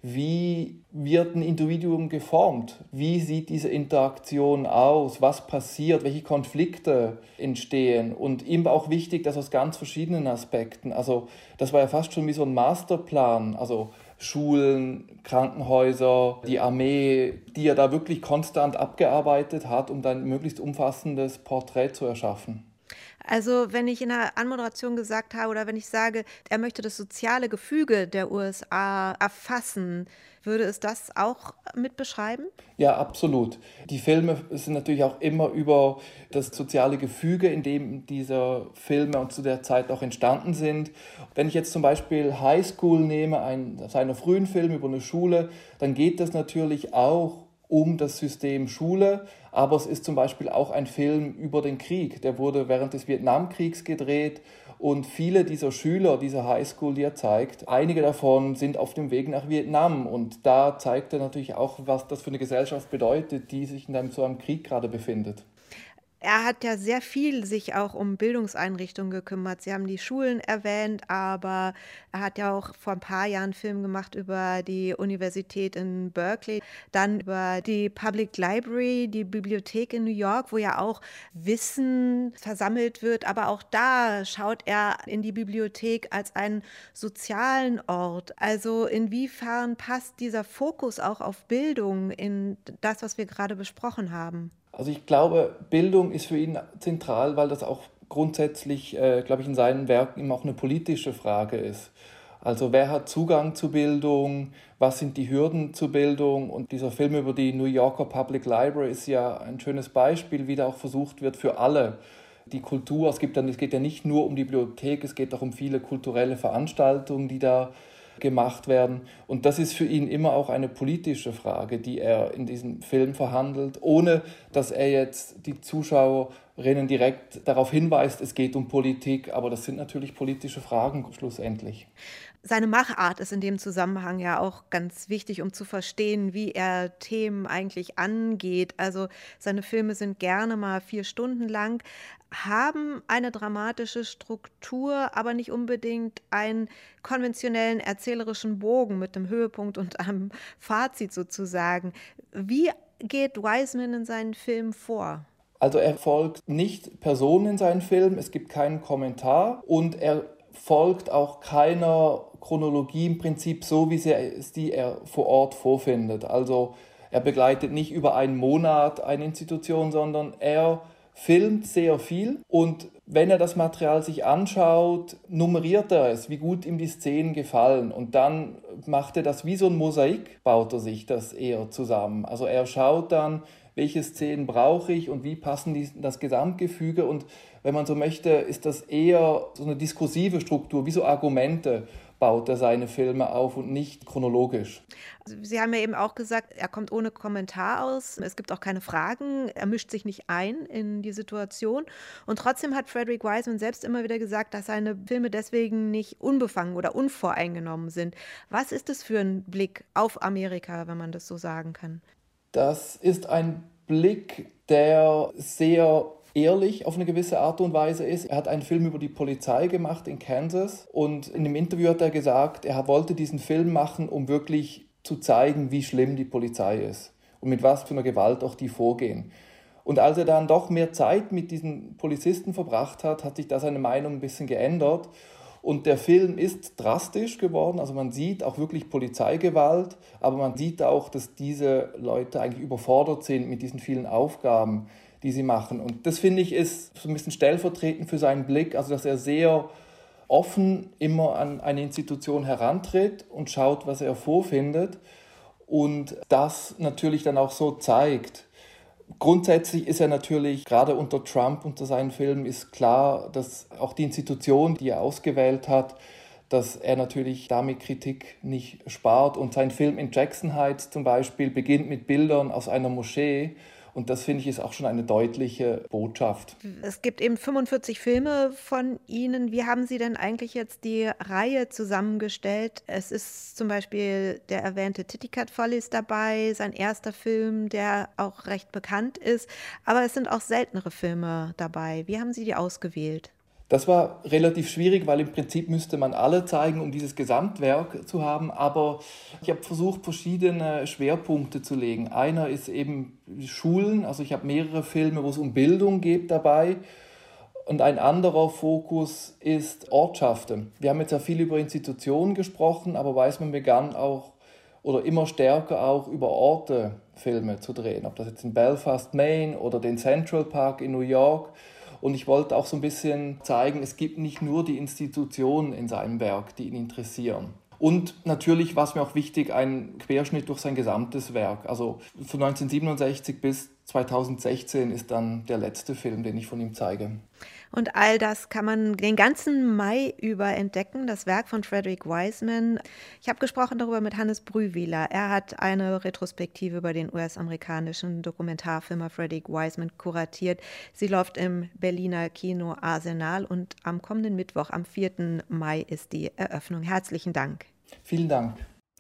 wie wird ein Individuum geformt? Wie sieht diese Interaktion aus? Was passiert? Welche Konflikte entstehen? Und ihm war auch wichtig, dass aus ganz verschiedenen Aspekten, also das war ja fast schon wie so ein Masterplan, also Schulen, Krankenhäuser, die Armee, die er da wirklich konstant abgearbeitet hat, um dann ein möglichst umfassendes Porträt zu erschaffen. Also wenn ich in der Anmoderation gesagt habe oder wenn ich sage, er möchte das soziale Gefüge der U S A erfassen, würde es das auch mit beschreiben? Ja, absolut. Die Filme sind natürlich auch immer über das soziale Gefüge, in dem diese Filme und zu der Zeit auch entstanden sind. Wenn ich jetzt zum Beispiel High School nehme, einen seiner frühen Filme über eine Schule, dann geht das natürlich auch um das System Schule, aber es ist zum Beispiel auch ein Film über den Krieg. Der wurde während des Vietnamkriegs gedreht und viele dieser Schüler dieser Highschool, die er zeigt, einige davon sind auf dem Weg nach Vietnam und da zeigt er natürlich auch, was das für eine Gesellschaft bedeutet, die sich in einem, so einem Krieg gerade befindet. Er hat ja sehr viel sich auch um Bildungseinrichtungen gekümmert. Sie haben die Schulen erwähnt, aber er hat ja auch vor ein paar Jahren einen Film gemacht über die Universität in Berkeley, dann über die Public Library, die Bibliothek in New York, wo ja auch Wissen versammelt wird. Aber auch da schaut er in die Bibliothek als einen sozialen Ort. Also inwiefern passt dieser Fokus auch auf Bildung in das, was wir gerade besprochen haben? Also ich glaube, Bildung ist für ihn zentral, weil das auch grundsätzlich, äh, glaube ich, in seinen Werken immer auch eine politische Frage ist. Also wer hat Zugang zu Bildung, was sind die Hürden zur Bildung? Und dieser Film über die New Yorker Public Library ist ja ein schönes Beispiel, wie da auch versucht wird für alle. Die Kultur, es gibt dann, es geht ja nicht nur um die Bibliothek, es geht auch um viele kulturelle Veranstaltungen, die da gemacht werden. Und das ist für ihn immer auch eine politische Frage, die er in diesem Film verhandelt, ohne dass er jetzt die Zuschauerinnen direkt darauf hinweist, es geht um Politik, aber das sind natürlich politische Fragen schlussendlich. Seine Machart ist in dem Zusammenhang ja auch ganz wichtig, um zu verstehen, wie er Themen eigentlich angeht. Also seine Filme sind gerne mal vier Stunden lang, haben eine dramatische Struktur, aber nicht unbedingt einen konventionellen erzählerischen Bogen mit einem Höhepunkt und einem Fazit sozusagen. Wie geht Wiseman in seinen Filmen vor? Also er folgt nicht Personen in seinen Filmen, es gibt keinen Kommentar und er folgt auch keiner Chronologie im Prinzip so, wie sie es die er vor Ort vorfindet. Also er begleitet nicht über einen Monat eine Institution, sondern er filmt sehr viel und wenn er das Material sich anschaut, nummeriert er es, wie gut ihm die Szenen gefallen und dann macht er das wie so ein Mosaik, baut er sich das eher zusammen. Also er schaut dann, welche Szenen brauche ich und wie passen die das Gesamtgefüge und wenn man so möchte, ist das eher so eine diskursive Struktur, wie so Argumente baut er seine Filme auf und nicht chronologisch. Sie haben ja eben auch gesagt, er kommt ohne Kommentar aus, es gibt auch keine Fragen, er mischt sich nicht ein in die Situation und trotzdem hat Frederick Wiseman selbst immer wieder gesagt, dass seine Filme deswegen nicht unbefangen oder unvoreingenommen sind. Was ist es für ein Blick auf Amerika, wenn man das so sagen kann? Das ist ein Blick, der sehr ehrlich auf eine gewisse Art und Weise ist. Er hat einen Film über die Polizei gemacht in Kansas und in dem Interview hat er gesagt, er wollte diesen Film machen, um wirklich zu zeigen, wie schlimm die Polizei ist und mit was für einer Gewalt auch die vorgehen. Und als er dann doch mehr Zeit mit diesen Polizisten verbracht hat, hat sich da seine Meinung ein bisschen geändert. Und der Film ist drastisch geworden, also man sieht auch wirklich Polizeigewalt, aber man sieht auch, dass diese Leute eigentlich überfordert sind mit diesen vielen Aufgaben, die sie machen. Und das, finde ich, ist so ein bisschen stellvertretend für seinen Blick, also dass er sehr offen immer an eine Institution herantritt und schaut, was er vorfindet und das natürlich dann auch so zeigt. Grundsätzlich ist er natürlich, gerade unter Trump, unter seinen Filmen, ist klar, dass auch die Institution, die er ausgewählt hat, dass er natürlich damit Kritik nicht spart. Und sein Film in Jackson Heights zum Beispiel beginnt mit Bildern aus einer Moschee. Und das, finde ich, ist auch schon eine deutliche Botschaft. Es gibt eben fünfundvierzig Filme von Ihnen. Wie haben Sie denn eigentlich jetzt die Reihe zusammengestellt? Es ist zum Beispiel der erwähnte Titicut Follies dabei, sein erster Film, der auch recht bekannt ist. Aber es sind auch seltenere Filme dabei. Wie haben Sie die ausgewählt? Das war relativ schwierig, weil im Prinzip müsste man alle zeigen, um dieses Gesamtwerk zu haben. Aber ich habe versucht, verschiedene Schwerpunkte zu legen. Einer ist eben Schulen, also ich habe mehrere Filme, wo es um Bildung geht dabei. Und ein anderer Fokus ist Ortschaften. Wir haben jetzt ja viel über Institutionen gesprochen, aber Weisman begann auch oder immer stärker auch über Orte Filme zu drehen. Ob das jetzt in Belfast, Maine oder den Central Park in New York. Und ich wollte auch so ein bisschen zeigen, es gibt nicht nur die Institutionen in seinem Werk, die ihn interessieren. Und natürlich war es mir auch wichtig, ein Querschnitt durch sein gesamtes Werk. Also von neunzehnhundertsiebenundsechzig bis zweitausendsechzehn ist dann der letzte Film, den ich von ihm zeige. Und all das kann man den ganzen Mai über entdecken, das Werk von Frederick Wiseman. Ich habe gesprochen darüber mit Hannes Brühwiler. Er hat eine Retrospektive über den U S-amerikanischen Dokumentarfilmer Frederick Wiseman kuratiert. Sie läuft im Berliner Kino Arsenal und am kommenden Mittwoch, am vierten Mai, ist die Eröffnung. Herzlichen Dank. Vielen Dank.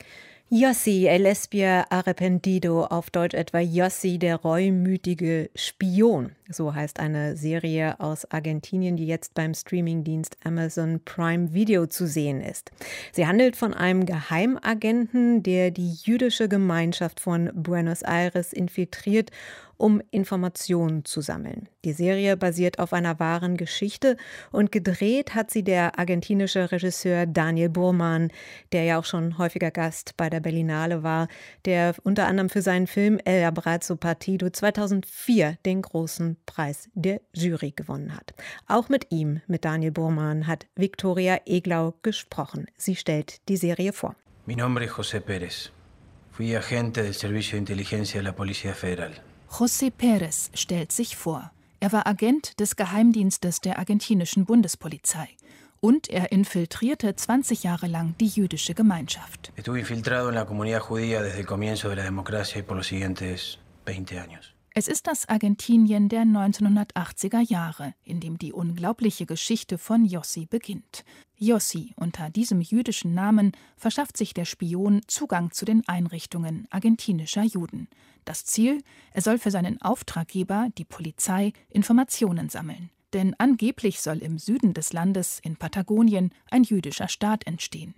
Yossi, El Espía Arrepentido, auf Deutsch etwa Yossi, der reumütige Spion. So heißt eine Serie aus Argentinien, die jetzt beim Streamingdienst Amazon Prime Video zu sehen ist. Sie handelt von einem Geheimagenten, der die jüdische Gemeinschaft von Buenos Aires infiltriert, um Informationen zu sammeln. Die Serie basiert auf einer wahren Geschichte und gedreht hat sie der argentinische Regisseur Daniel Burman, der ja auch schon häufiger Gast bei der Berlinale war, der unter anderem für seinen Film El Abrazo Partido zweitausendvier den großen Preis der Jury gewonnen hat. Auch mit ihm, mit Daniel Burman, hat Victoria Eglau gesprochen. Sie stellt die Serie vor. Mi nombre es José Pérez. Fui agente del Servicio de Inteligencia de la Policía Federal. José Pérez stellt sich vor. Er war Agent des Geheimdienstes der argentinischen Bundespolizei. Und er infiltrierte zwanzig Jahre lang die jüdische Gemeinschaft. Estuve infiltrado en la comunidad judía desde el comienzo de la democracia y por los siguientes veinte años. Es ist das Argentinien der neunzehnhundertachtziger Jahre, in dem die unglaubliche Geschichte von Yossi beginnt. Yossi, unter diesem jüdischen Namen, verschafft sich der Spion Zugang zu den Einrichtungen argentinischer Juden. Das Ziel, er soll für seinen Auftraggeber, die Polizei, Informationen sammeln. Denn angeblich soll im Süden des Landes, in Patagonien, ein jüdischer Staat entstehen.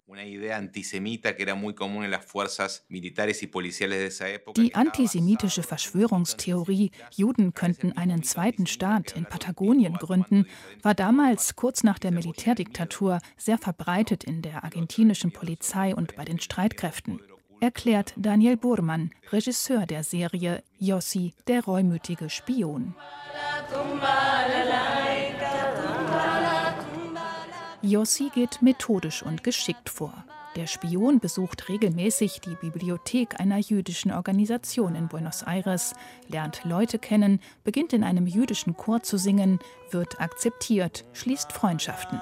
Die antisemitische Verschwörungstheorie, Juden könnten einen zweiten Staat in Patagonien gründen, war damals kurz nach der Militärdiktatur sehr verbreitet in der argentinischen Polizei und bei den Streitkräften. Erklärt Daniel Burman, Regisseur der Serie Yossi, der reumütige Spion. Yossi geht methodisch und geschickt vor. Der Spion besucht regelmäßig die Bibliothek einer jüdischen Organisation in Buenos Aires, lernt Leute kennen, beginnt in einem jüdischen Chor zu singen, wird akzeptiert, schließt Freundschaften.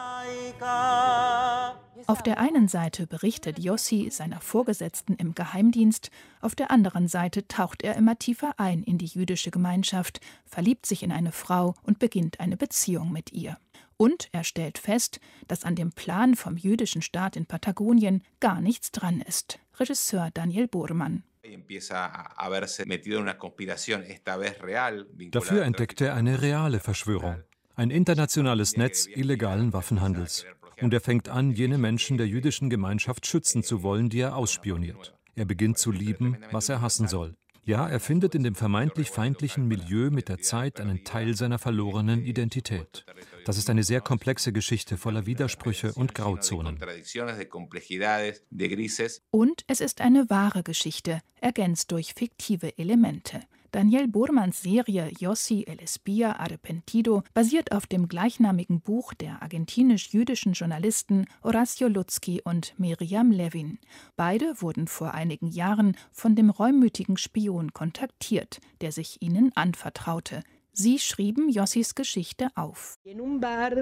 Auf der einen Seite berichtet Yossi seiner Vorgesetzten im Geheimdienst, auf der anderen Seite taucht er immer tiefer ein in die jüdische Gemeinschaft, verliebt sich in eine Frau und beginnt eine Beziehung mit ihr. Und er stellt fest, dass an dem Plan vom jüdischen Staat in Patagonien gar nichts dran ist. Regisseur Daniel Burman. Dafür entdeckt er eine reale Verschwörung, ein internationales Netz illegalen Waffenhandels. Und er fängt an, jene Menschen der jüdischen Gemeinschaft schützen zu wollen, die er ausspioniert. Er beginnt zu lieben, was er hassen soll. Ja, er findet in dem vermeintlich feindlichen Milieu mit der Zeit einen Teil seiner verlorenen Identität. Das ist eine sehr komplexe Geschichte voller Widersprüche und Grauzonen. Und es ist eine wahre Geschichte, ergänzt durch fiktive Elemente. Daniel Burmans Serie Yossi El Espía Arrepentido basiert auf dem gleichnamigen Buch der argentinisch-jüdischen Journalisten Horacio Lutzky und Miriam Levin. Beide wurden vor einigen Jahren von dem reumütigen Spion kontaktiert, der sich ihnen anvertraute. Sie schrieben Yossis Geschichte auf. In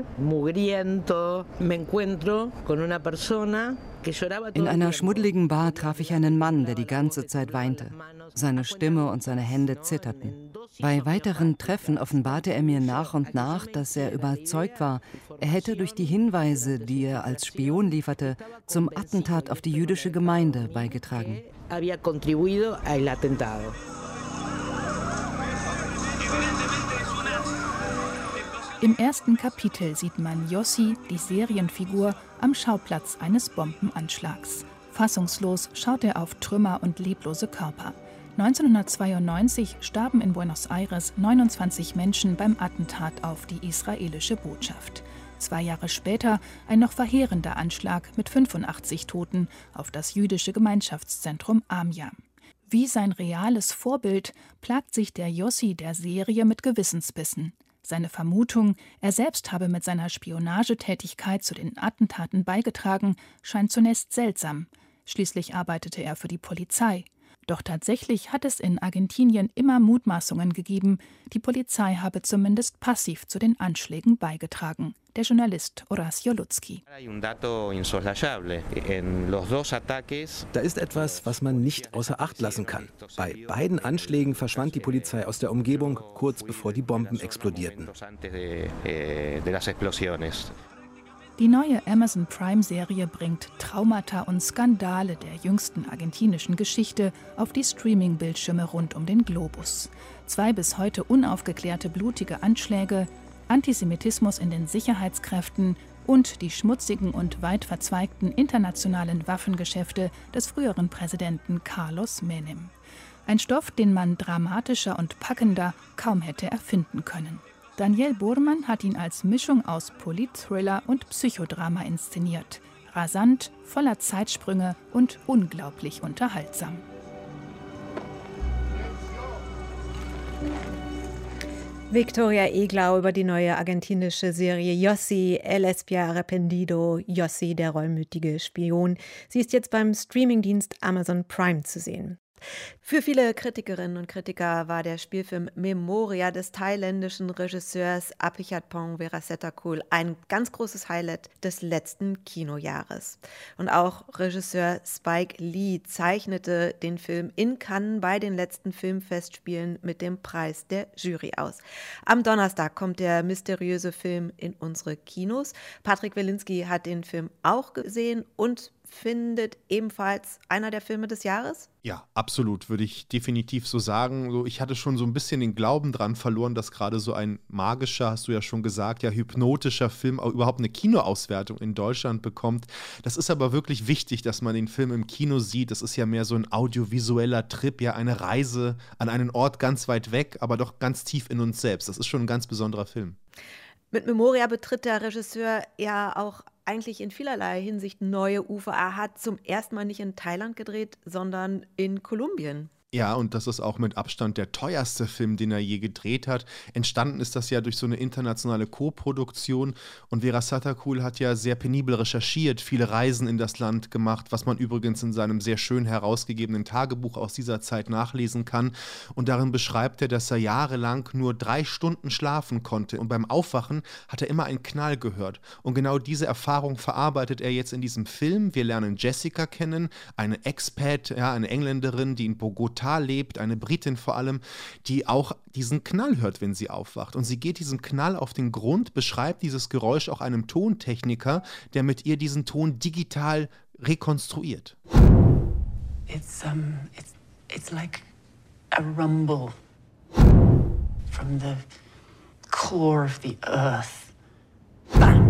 einer schmuddeligen Bar traf ich einen Mann, der die ganze Zeit weinte. Seine Stimme und seine Hände zitterten. Bei weiteren Treffen offenbarte er mir nach und nach, dass er überzeugt war, er hätte durch die Hinweise, die er als Spion lieferte, zum Attentat auf die jüdische Gemeinde beigetragen. Im ersten Kapitel sieht man Yossi, die Serienfigur, am Schauplatz eines Bombenanschlags. Fassungslos schaut er auf Trümmer und leblose Körper. neunzehnhundertzweiundneunzig starben in Buenos Aires neunundzwanzig Menschen beim Attentat auf die israelische Botschaft. Zwei Jahre später ein noch verheerender Anschlag mit fünfundachtzig Toten auf das jüdische Gemeinschaftszentrum Amia. Wie sein reales Vorbild plagt sich der Yossi der Serie mit Gewissensbissen. Seine Vermutung, er selbst habe mit seiner Spionagetätigkeit zu den Attentaten beigetragen, scheint zunächst seltsam. Schließlich arbeitete er für die Polizei. Doch tatsächlich hat es in Argentinien immer Mutmaßungen gegeben, die Polizei habe zumindest passiv zu den Anschlägen beigetragen. Der Journalist Horacio Lutzky. Da ist etwas, was man nicht außer Acht lassen kann. Bei beiden Anschlägen verschwand die Polizei aus der Umgebung, kurz bevor die Bomben explodierten. Die neue Amazon Prime-Serie bringt Traumata und Skandale der jüngsten argentinischen Geschichte auf die Streaming-Bildschirme rund um den Globus. Zwei bis heute unaufgeklärte blutige Anschläge, Antisemitismus in den Sicherheitskräften und die schmutzigen und weit verzweigten internationalen Waffengeschäfte des früheren Präsidenten Carlos Menem. Ein Stoff, den man dramatischer und packender kaum hätte erfinden können. Daniel Burman hat ihn als Mischung aus Politthriller und Psychodrama inszeniert. Rasant, voller Zeitsprünge und unglaublich unterhaltsam. Victoria Eglau über die neue argentinische Serie Yossi El Espía Arrepentido, Yossi, der reumütige Spion. Sie ist jetzt beim Streamingdienst Amazon Prime zu sehen. Für viele Kritikerinnen und Kritiker war der Spielfilm Memoria des thailändischen Regisseurs Apichatpong Weerasethakul ein ganz großes Highlight des letzten Kinojahres. Und auch Regisseur Spike Lee zeichnete den Film in Cannes bei den letzten Filmfestspielen mit dem Preis der Jury aus. Am Donnerstag kommt der mysteriöse Film in unsere Kinos. Patrick Wilinski hat den Film auch gesehen und findet ebenfalls einer der Filme des Jahres? Ja, absolut, würde ich definitiv so sagen. So, ich hatte schon so ein bisschen den Glauben dran verloren, dass gerade so ein magischer, hast du ja schon gesagt, ja hypnotischer Film auch überhaupt eine Kinoauswertung in Deutschland bekommt. Das ist aber wirklich wichtig, dass man den Film im Kino sieht. Das ist ja mehr so ein audiovisueller Trip, ja eine Reise an einen Ort ganz weit weg, aber doch ganz tief in uns selbst. Das ist schon ein ganz besonderer Film. Mit Memoria betritt der Regisseur ja auch eigentlich in vielerlei Hinsicht neue Ufer. Er hat zum ersten Mal nicht in Thailand gedreht, sondern in Kolumbien. Ja, und das ist auch mit Abstand der teuerste Film, den er je gedreht hat. Entstanden ist das ja durch so eine internationale Co-Produktion. Und Weerasethakul hat ja sehr penibel recherchiert, viele Reisen in das Land gemacht, was man übrigens in seinem sehr schön herausgegebenen Tagebuch aus dieser Zeit nachlesen kann. Und darin beschreibt er, dass er jahrelang nur drei Stunden schlafen konnte. Und beim Aufwachen hat er immer einen Knall gehört. Und genau diese Erfahrung verarbeitet er jetzt in diesem Film. Wir lernen Jessica kennen, eine Expat, ja, eine Engländerin, die in Bogotá lebt, eine Britin vor allem, die auch diesen Knall hört, wenn sie aufwacht. Und sie geht diesem Knall auf den Grund, beschreibt dieses Geräusch auch einem Tontechniker, der mit ihr diesen Ton digital rekonstruiert. It's um it's it's like a rumble from the core of the earth. Bang.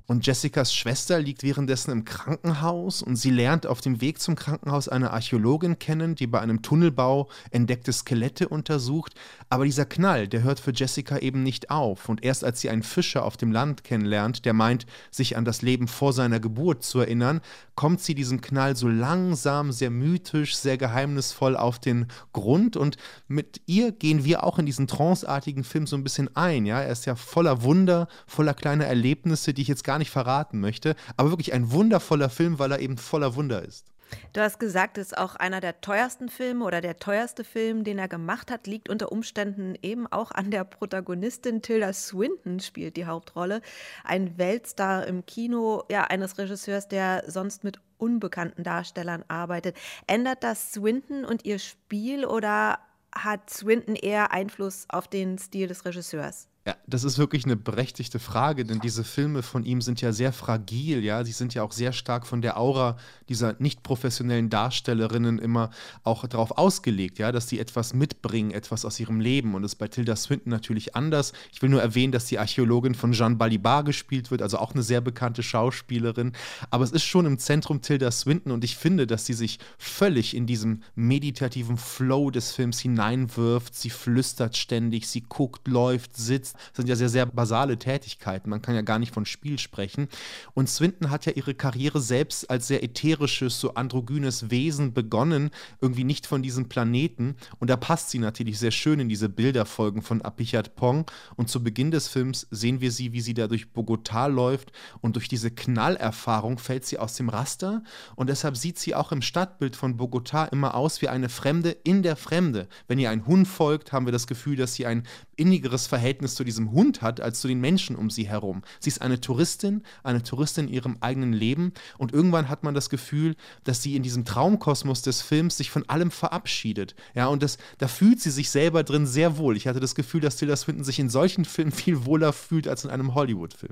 Und Jessicas Schwester liegt währenddessen im Krankenhaus und sie lernt auf dem Weg zum Krankenhaus eine Archäologin kennen, die bei einem Tunnelbau entdeckte Skelette untersucht. Aber dieser Knall, der hört für Jessica eben nicht auf. Und erst als sie einen Fischer auf dem Land kennenlernt, der meint, sich an das Leben vor seiner Geburt zu erinnern, kommt sie diesem Knall so langsam, sehr mythisch, sehr geheimnisvoll auf den Grund. Und mit ihr gehen wir auch in diesen tranceartigen Film so ein bisschen ein. Ja? Er ist ja voller Wunder, voller kleiner Erlebnisse, die ich jetzt gar nicht verraten möchte, aber wirklich ein wundervoller Film, weil er eben voller Wunder ist. Du hast gesagt, es ist auch einer der teuersten Filme oder der teuerste Film, den er gemacht hat, liegt unter Umständen eben auch an der Protagonistin. Tilda Swinton spielt die Hauptrolle, ein Weltstar im Kino, ja, eines Regisseurs, der sonst mit unbekannten Darstellern arbeitet. Ändert das Swinton und ihr Spiel oder hat Swinton eher Einfluss auf den Stil des Regisseurs? Ja, das ist wirklich eine berechtigte Frage, denn diese Filme von ihm sind ja sehr fragil, ja, sie sind ja auch sehr stark von der Aura dieser nicht professionellen Darstellerinnen immer auch darauf ausgelegt, ja, dass sie etwas mitbringen, etwas aus ihrem Leben, und das ist bei Tilda Swinton natürlich anders. Ich will nur erwähnen, dass die Archäologin von Jeanne Balibar gespielt wird, also auch eine sehr bekannte Schauspielerin, aber es ist schon im Zentrum Tilda Swinton und ich finde, dass sie sich völlig in diesem meditativen Flow des Films hineinwirft, sie flüstert ständig, sie guckt, läuft, sitzt. Das sind ja sehr, sehr basale Tätigkeiten. Man kann ja gar nicht von Spiel sprechen. Und Swinton hat ja ihre Karriere selbst als sehr ätherisches, so androgynes Wesen begonnen, irgendwie nicht von diesem Planeten. Und da passt sie natürlich sehr schön in diese Bilderfolgen von Apichat Pong. Und zu Beginn des Films sehen wir sie, wie sie da durch Bogotá läuft. Und durch diese Knallerfahrung fällt sie aus dem Raster. Und deshalb sieht sie auch im Stadtbild von Bogotá immer aus wie eine Fremde in der Fremde. Wenn ihr ein Hund folgt, haben wir das Gefühl, dass sie ein innigeres Verhältnis zu diesem Hund hat, als zu den Menschen um sie herum. Sie ist eine Touristin, eine Touristin in ihrem eigenen Leben und irgendwann hat man das Gefühl, dass sie in diesem Traumkosmos des Films sich von allem verabschiedet. Ja, und das, da fühlt sie sich selber drin sehr wohl. Ich hatte das Gefühl, dass Tilda Swinton sich in solchen Filmen viel wohler fühlt als in einem Hollywood-Film.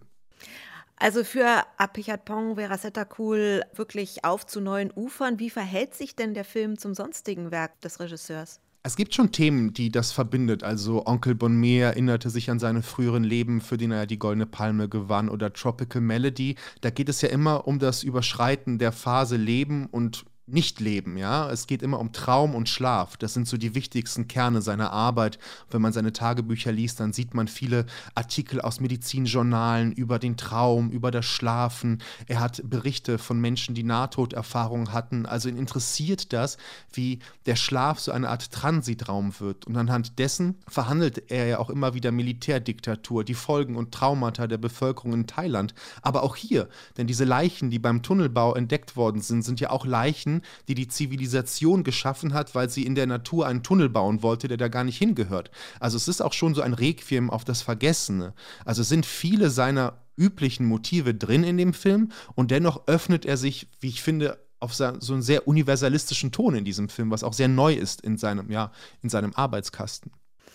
Also für Apichat Pong, Vera Seta-Cool wirklich auf zu neuen Ufern. Wie verhält sich denn der Film zum sonstigen Werk des Regisseurs? Es gibt schon Themen, die das verbindet. Also Onkel Bonmé erinnerte sich an seine früheren Leben, für den er ja die Goldene Palme gewann, oder Tropical Melody. Da geht es ja immer um das Überschreiten der Phase Leben und Nicht-Leben, ja. Es geht immer um Traum und Schlaf. Das sind so die wichtigsten Kerne seiner Arbeit. Wenn man seine Tagebücher liest, dann sieht man viele Artikel aus Medizinjournalen über den Traum, über das Schlafen. Er hat Berichte von Menschen, die Nahtoderfahrungen hatten. Also ihn interessiert das, wie der Schlaf so eine Art Transitraum wird. Und anhand dessen verhandelt er ja auch immer wieder Militärdiktatur, die Folgen und Traumata der Bevölkerung in Thailand. Aber auch hier, denn diese Leichen, die beim Tunnelbau entdeckt worden sind, sind ja auch Leichen, die die Zivilisation geschaffen hat, weil sie in der Natur einen Tunnel bauen wollte, der da gar nicht hingehört. Also es ist auch schon so ein Requiem auf das Vergessene. Also es sind viele seiner üblichen Motive drin in dem Film und dennoch öffnet er sich, wie ich finde, auf so einen sehr universalistischen Ton in diesem Film, was auch sehr neu ist in seinem, ja, in seinem Arbeitskasten.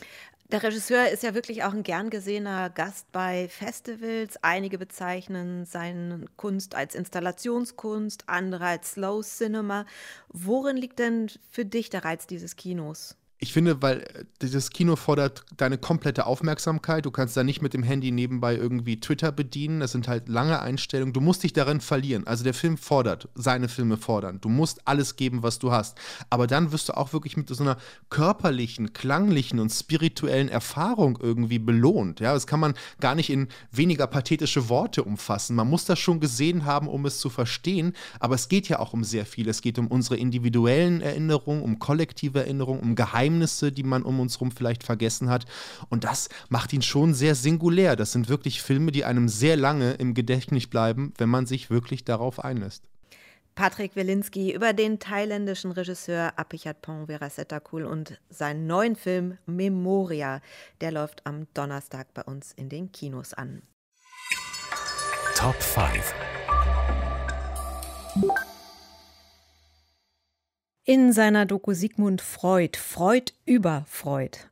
Der Regisseur ist ja wirklich auch ein gern gesehener Gast bei Festivals. Einige bezeichnen seine Kunst als Installationskunst, andere als Slow Cinema. Worin liegt denn für dich der Reiz dieses Kinos? Ich finde, weil dieses Kino fordert deine komplette Aufmerksamkeit. Du kannst da nicht mit dem Handy nebenbei irgendwie Twitter bedienen. Das sind halt lange Einstellungen. Du musst dich darin verlieren. Also der Film fordert, seine Filme fordern. Du musst alles geben, was du hast. Aber dann wirst du auch wirklich mit so einer körperlichen, klanglichen und spirituellen Erfahrung irgendwie belohnt. Ja, das kann man gar nicht in weniger pathetische Worte umfassen. Man muss das schon gesehen haben, um es zu verstehen. Aber es geht ja auch um sehr viel. Es geht um unsere individuellen Erinnerungen, um kollektive Erinnerungen, um Geheimnisse, die man um uns herum vielleicht vergessen hat. Und das macht ihn schon sehr singulär. Das sind wirklich Filme, die einem sehr lange im Gedächtnis bleiben, wenn man sich wirklich darauf einlässt. Patrick Wilinski über den thailändischen Regisseur Apichat Pong Weerasethakul und seinen neuen Film Memoria. Der läuft am Donnerstag bei uns in den Kinos an. Top fünf. In seiner Doku Sigmund Freud, Freud über Freud,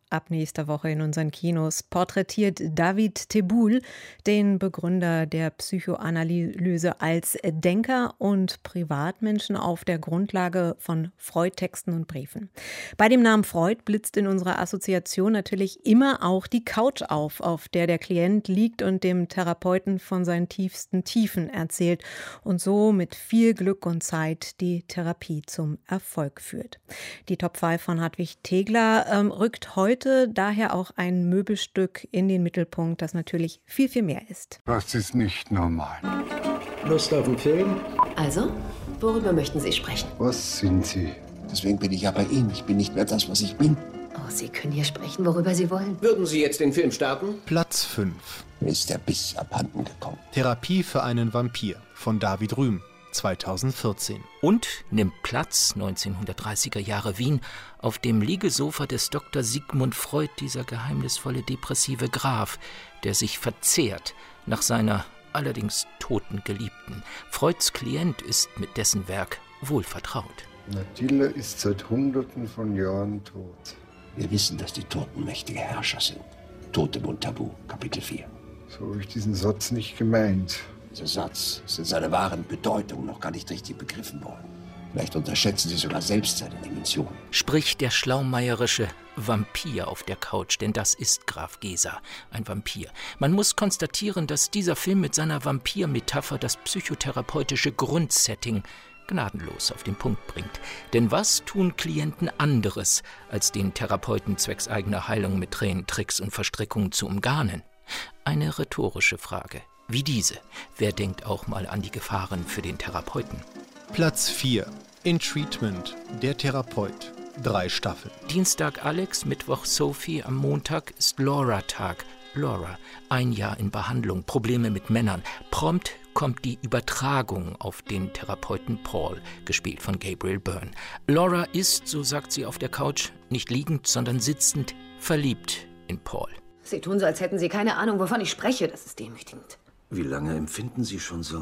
ab nächster Woche in unseren Kinos, porträtiert David Teboul den Begründer der Psychoanalyse als Denker und Privatmenschen auf der Grundlage von Freud-Texten und Briefen. Bei dem Namen Freud blitzt in unserer Assoziation natürlich immer auch die Couch auf, auf der der Klient liegt und dem Therapeuten von seinen tiefsten Tiefen erzählt und so mit viel Glück und Zeit die Therapie zum Erfolg führt. Die Top fünf von Hartwig Tegler ähm, rückt heute daher auch ein Möbelstück in den Mittelpunkt, das natürlich viel, viel mehr ist. Das ist nicht normal. Lust auf einen Film? Also, worüber möchten Sie sprechen? Was sind Sie? Deswegen bin ich ja bei Ihnen. Ich bin nicht mehr das, was ich bin. Oh, Sie können hier sprechen, worüber Sie wollen. Würden Sie jetzt den Film starten? Platz fünf. Mir ist der Biss abhanden gekommen. Therapie für einen Vampir von David Rühm, zweitausendvierzehn. Und nimmt Platz, neunzehnhundertdreißiger Jahre Wien, auf dem Liegesofa des Doktor Sigmund Freud, dieser geheimnisvolle depressive Graf, der sich verzehrt nach seiner allerdings toten Geliebten. Freuds Klient ist mit dessen Werk wohl vertraut. Attila ist seit Hunderten von Jahren tot. Wir wissen, dass die Toten mächtige Herrscher sind. Totem und Tabu, Kapitel vier. So habe ich diesen Satz nicht gemeint. Dieser Satz ist in seiner wahren Bedeutung noch gar nicht richtig begriffen worden. Vielleicht unterschätzen Sie sogar selbst seine Dimension. Spricht der schlaumeierische Vampir auf der Couch, denn das ist Graf Geser, ein Vampir. Man muss konstatieren, dass dieser Film mit seiner Vampir-Metapher das psychotherapeutische Grundsetting gnadenlos auf den Punkt bringt. Denn was tun Klienten anderes, als den Therapeuten zwecks eigener Heilung mit Tränen, Tricks und Verstrickungen zu umgarnen? Eine rhetorische Frage. Wie diese. Wer denkt auch mal an die Gefahren für den Therapeuten? Platz vier. In Treatment. Der Therapeut. Drei Staffeln. Dienstag Alex, Mittwoch Sophie, am Montag ist Laura-Tag. Laura, ein Jahr in Behandlung, Probleme mit Männern. Prompt kommt die Übertragung auf den Therapeuten Paul, gespielt von Gabriel Byrne. Laura ist, so sagt sie auf der Couch, nicht liegend, sondern sitzend, verliebt in Paul. Sie tun so, als hätten Sie keine Ahnung, wovon ich spreche. Das ist demütigend. Wie lange empfinden Sie schon so?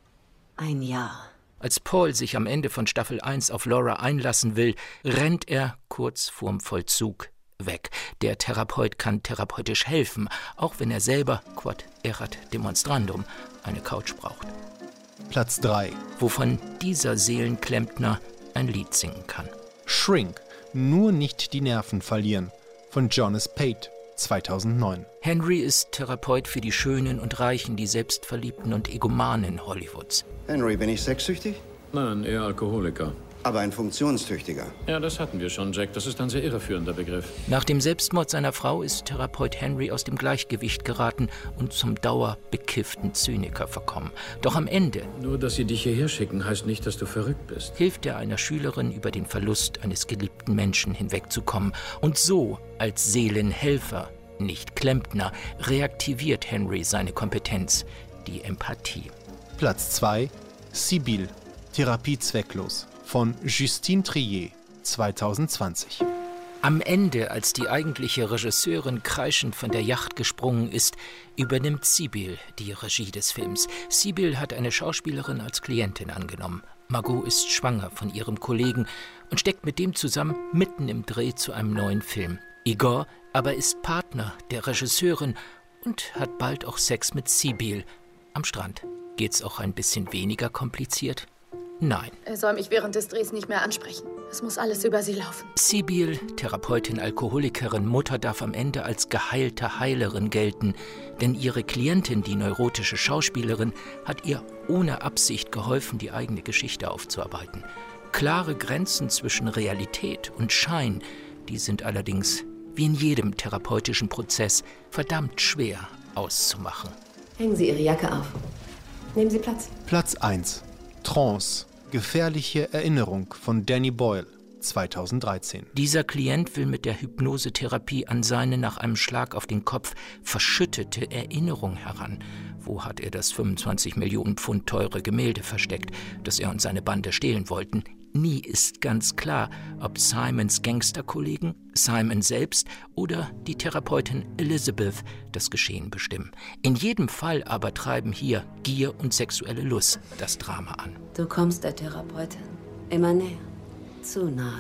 Ein Jahr. Als Paul sich am Ende von Staffel eins auf Laura einlassen will, rennt er kurz vorm Vollzug weg. Der Therapeut kann therapeutisch helfen, auch wenn er selber, quod erat demonstrandum, eine Couch braucht. Platz drei. Wovon dieser Seelenklempner ein Lied singen kann. Shrink. Nur nicht die Nerven verlieren. Von Jonas Pate. zweitausendneun. Henry ist Therapeut für die Schönen und Reichen, die Selbstverliebten und Egomanen Hollywoods. Henry, bin ich sexsüchtig? Nein, eher Alkoholiker. Aber ein funktionstüchtiger. Ja, das hatten wir schon, Jack. Das ist ein sehr irreführender Begriff. Nach dem Selbstmord seiner Frau ist Therapeut Henry aus dem Gleichgewicht geraten und zum dauerbekifften Zyniker verkommen. Doch am Ende... Nur, dass sie dich hierher schicken, heißt nicht, dass du verrückt bist. ...hilft er einer Schülerin, über den Verlust eines geliebten Menschen hinwegzukommen. Und so, als Seelenhelfer, nicht Klempner, reaktiviert Henry seine Kompetenz, die Empathie. Platz zwei. Sibyl. Therapie zwecklos. Von Justine Trier, zweitausendzwanzig. Am Ende, als die eigentliche Regisseurin kreischend von der Yacht gesprungen ist, übernimmt Sibyl die Regie des Films. Sibyl hat eine Schauspielerin als Klientin angenommen. Margot ist schwanger von ihrem Kollegen und steckt mit dem zusammen mitten im Dreh zu einem neuen Film. Igor aber ist Partner der Regisseurin und hat bald auch Sex mit Sibyl. Am Strand. Geht's auch ein bisschen weniger kompliziert? Nein. Er soll mich während des Drehs nicht mehr ansprechen. Es muss alles über sie laufen. Sibyl, Therapeutin, Alkoholikerin, Mutter, darf am Ende als geheilte Heilerin gelten. Denn ihre Klientin, die neurotische Schauspielerin, hat ihr ohne Absicht geholfen, die eigene Geschichte aufzuarbeiten. Klare Grenzen zwischen Realität und Schein, die sind allerdings, wie in jedem therapeutischen Prozess, verdammt schwer auszumachen. Hängen Sie Ihre Jacke auf. Nehmen Sie Platz. Platz eins. Trance. Gefährliche Erinnerung von Danny Boyle, zweitausenddreizehn. Dieser Klient will mit der Hypnosetherapie an seine nach einem Schlag auf den Kopf verschüttete Erinnerung heran. Wo hat er das fünfundzwanzig Millionen Pfund teure Gemälde versteckt, das er und seine Bande stehlen wollten? Nie ist ganz klar, ob Simons Gangsterkollegen, Simon selbst oder die Therapeutin Elizabeth das Geschehen bestimmen. In jedem Fall aber treiben hier Gier und sexuelle Lust das Drama an. Du kommst der Therapeutin immer näher, zu nahe.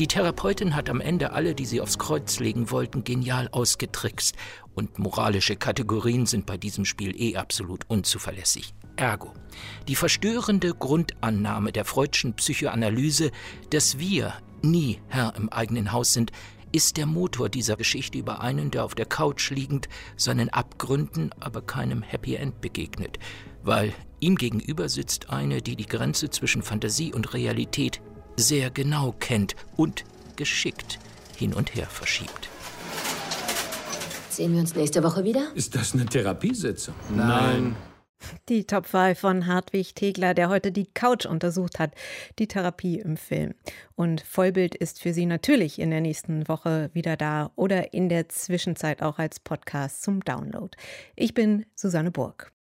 Die Therapeutin hat am Ende alle, die sie aufs Kreuz legen wollten, genial ausgetrickst. Und moralische Kategorien sind bei diesem Spiel eh absolut unzuverlässig. Ergo, die verstörende Grundannahme der freudschen Psychoanalyse, dass wir nie Herr im eigenen Haus sind, ist der Motor dieser Geschichte über einen, der auf der Couch liegend seinen Abgründen, aber keinem Happy End begegnet. Weil ihm gegenüber sitzt eine, die die Grenze zwischen Fantasie und Realität sehr genau kennt und geschickt hin und her verschiebt. Sehen wir uns nächste Woche wieder? Ist das eine Therapiesitzung? Nein. Die Top fünf von Hartwig Tegler, der heute die Couch untersucht hat, die Therapie im Film. Und Vollbild ist für Sie natürlich in der nächsten Woche wieder da oder in der Zwischenzeit auch als Podcast zum Download. Ich bin Susanne Burg.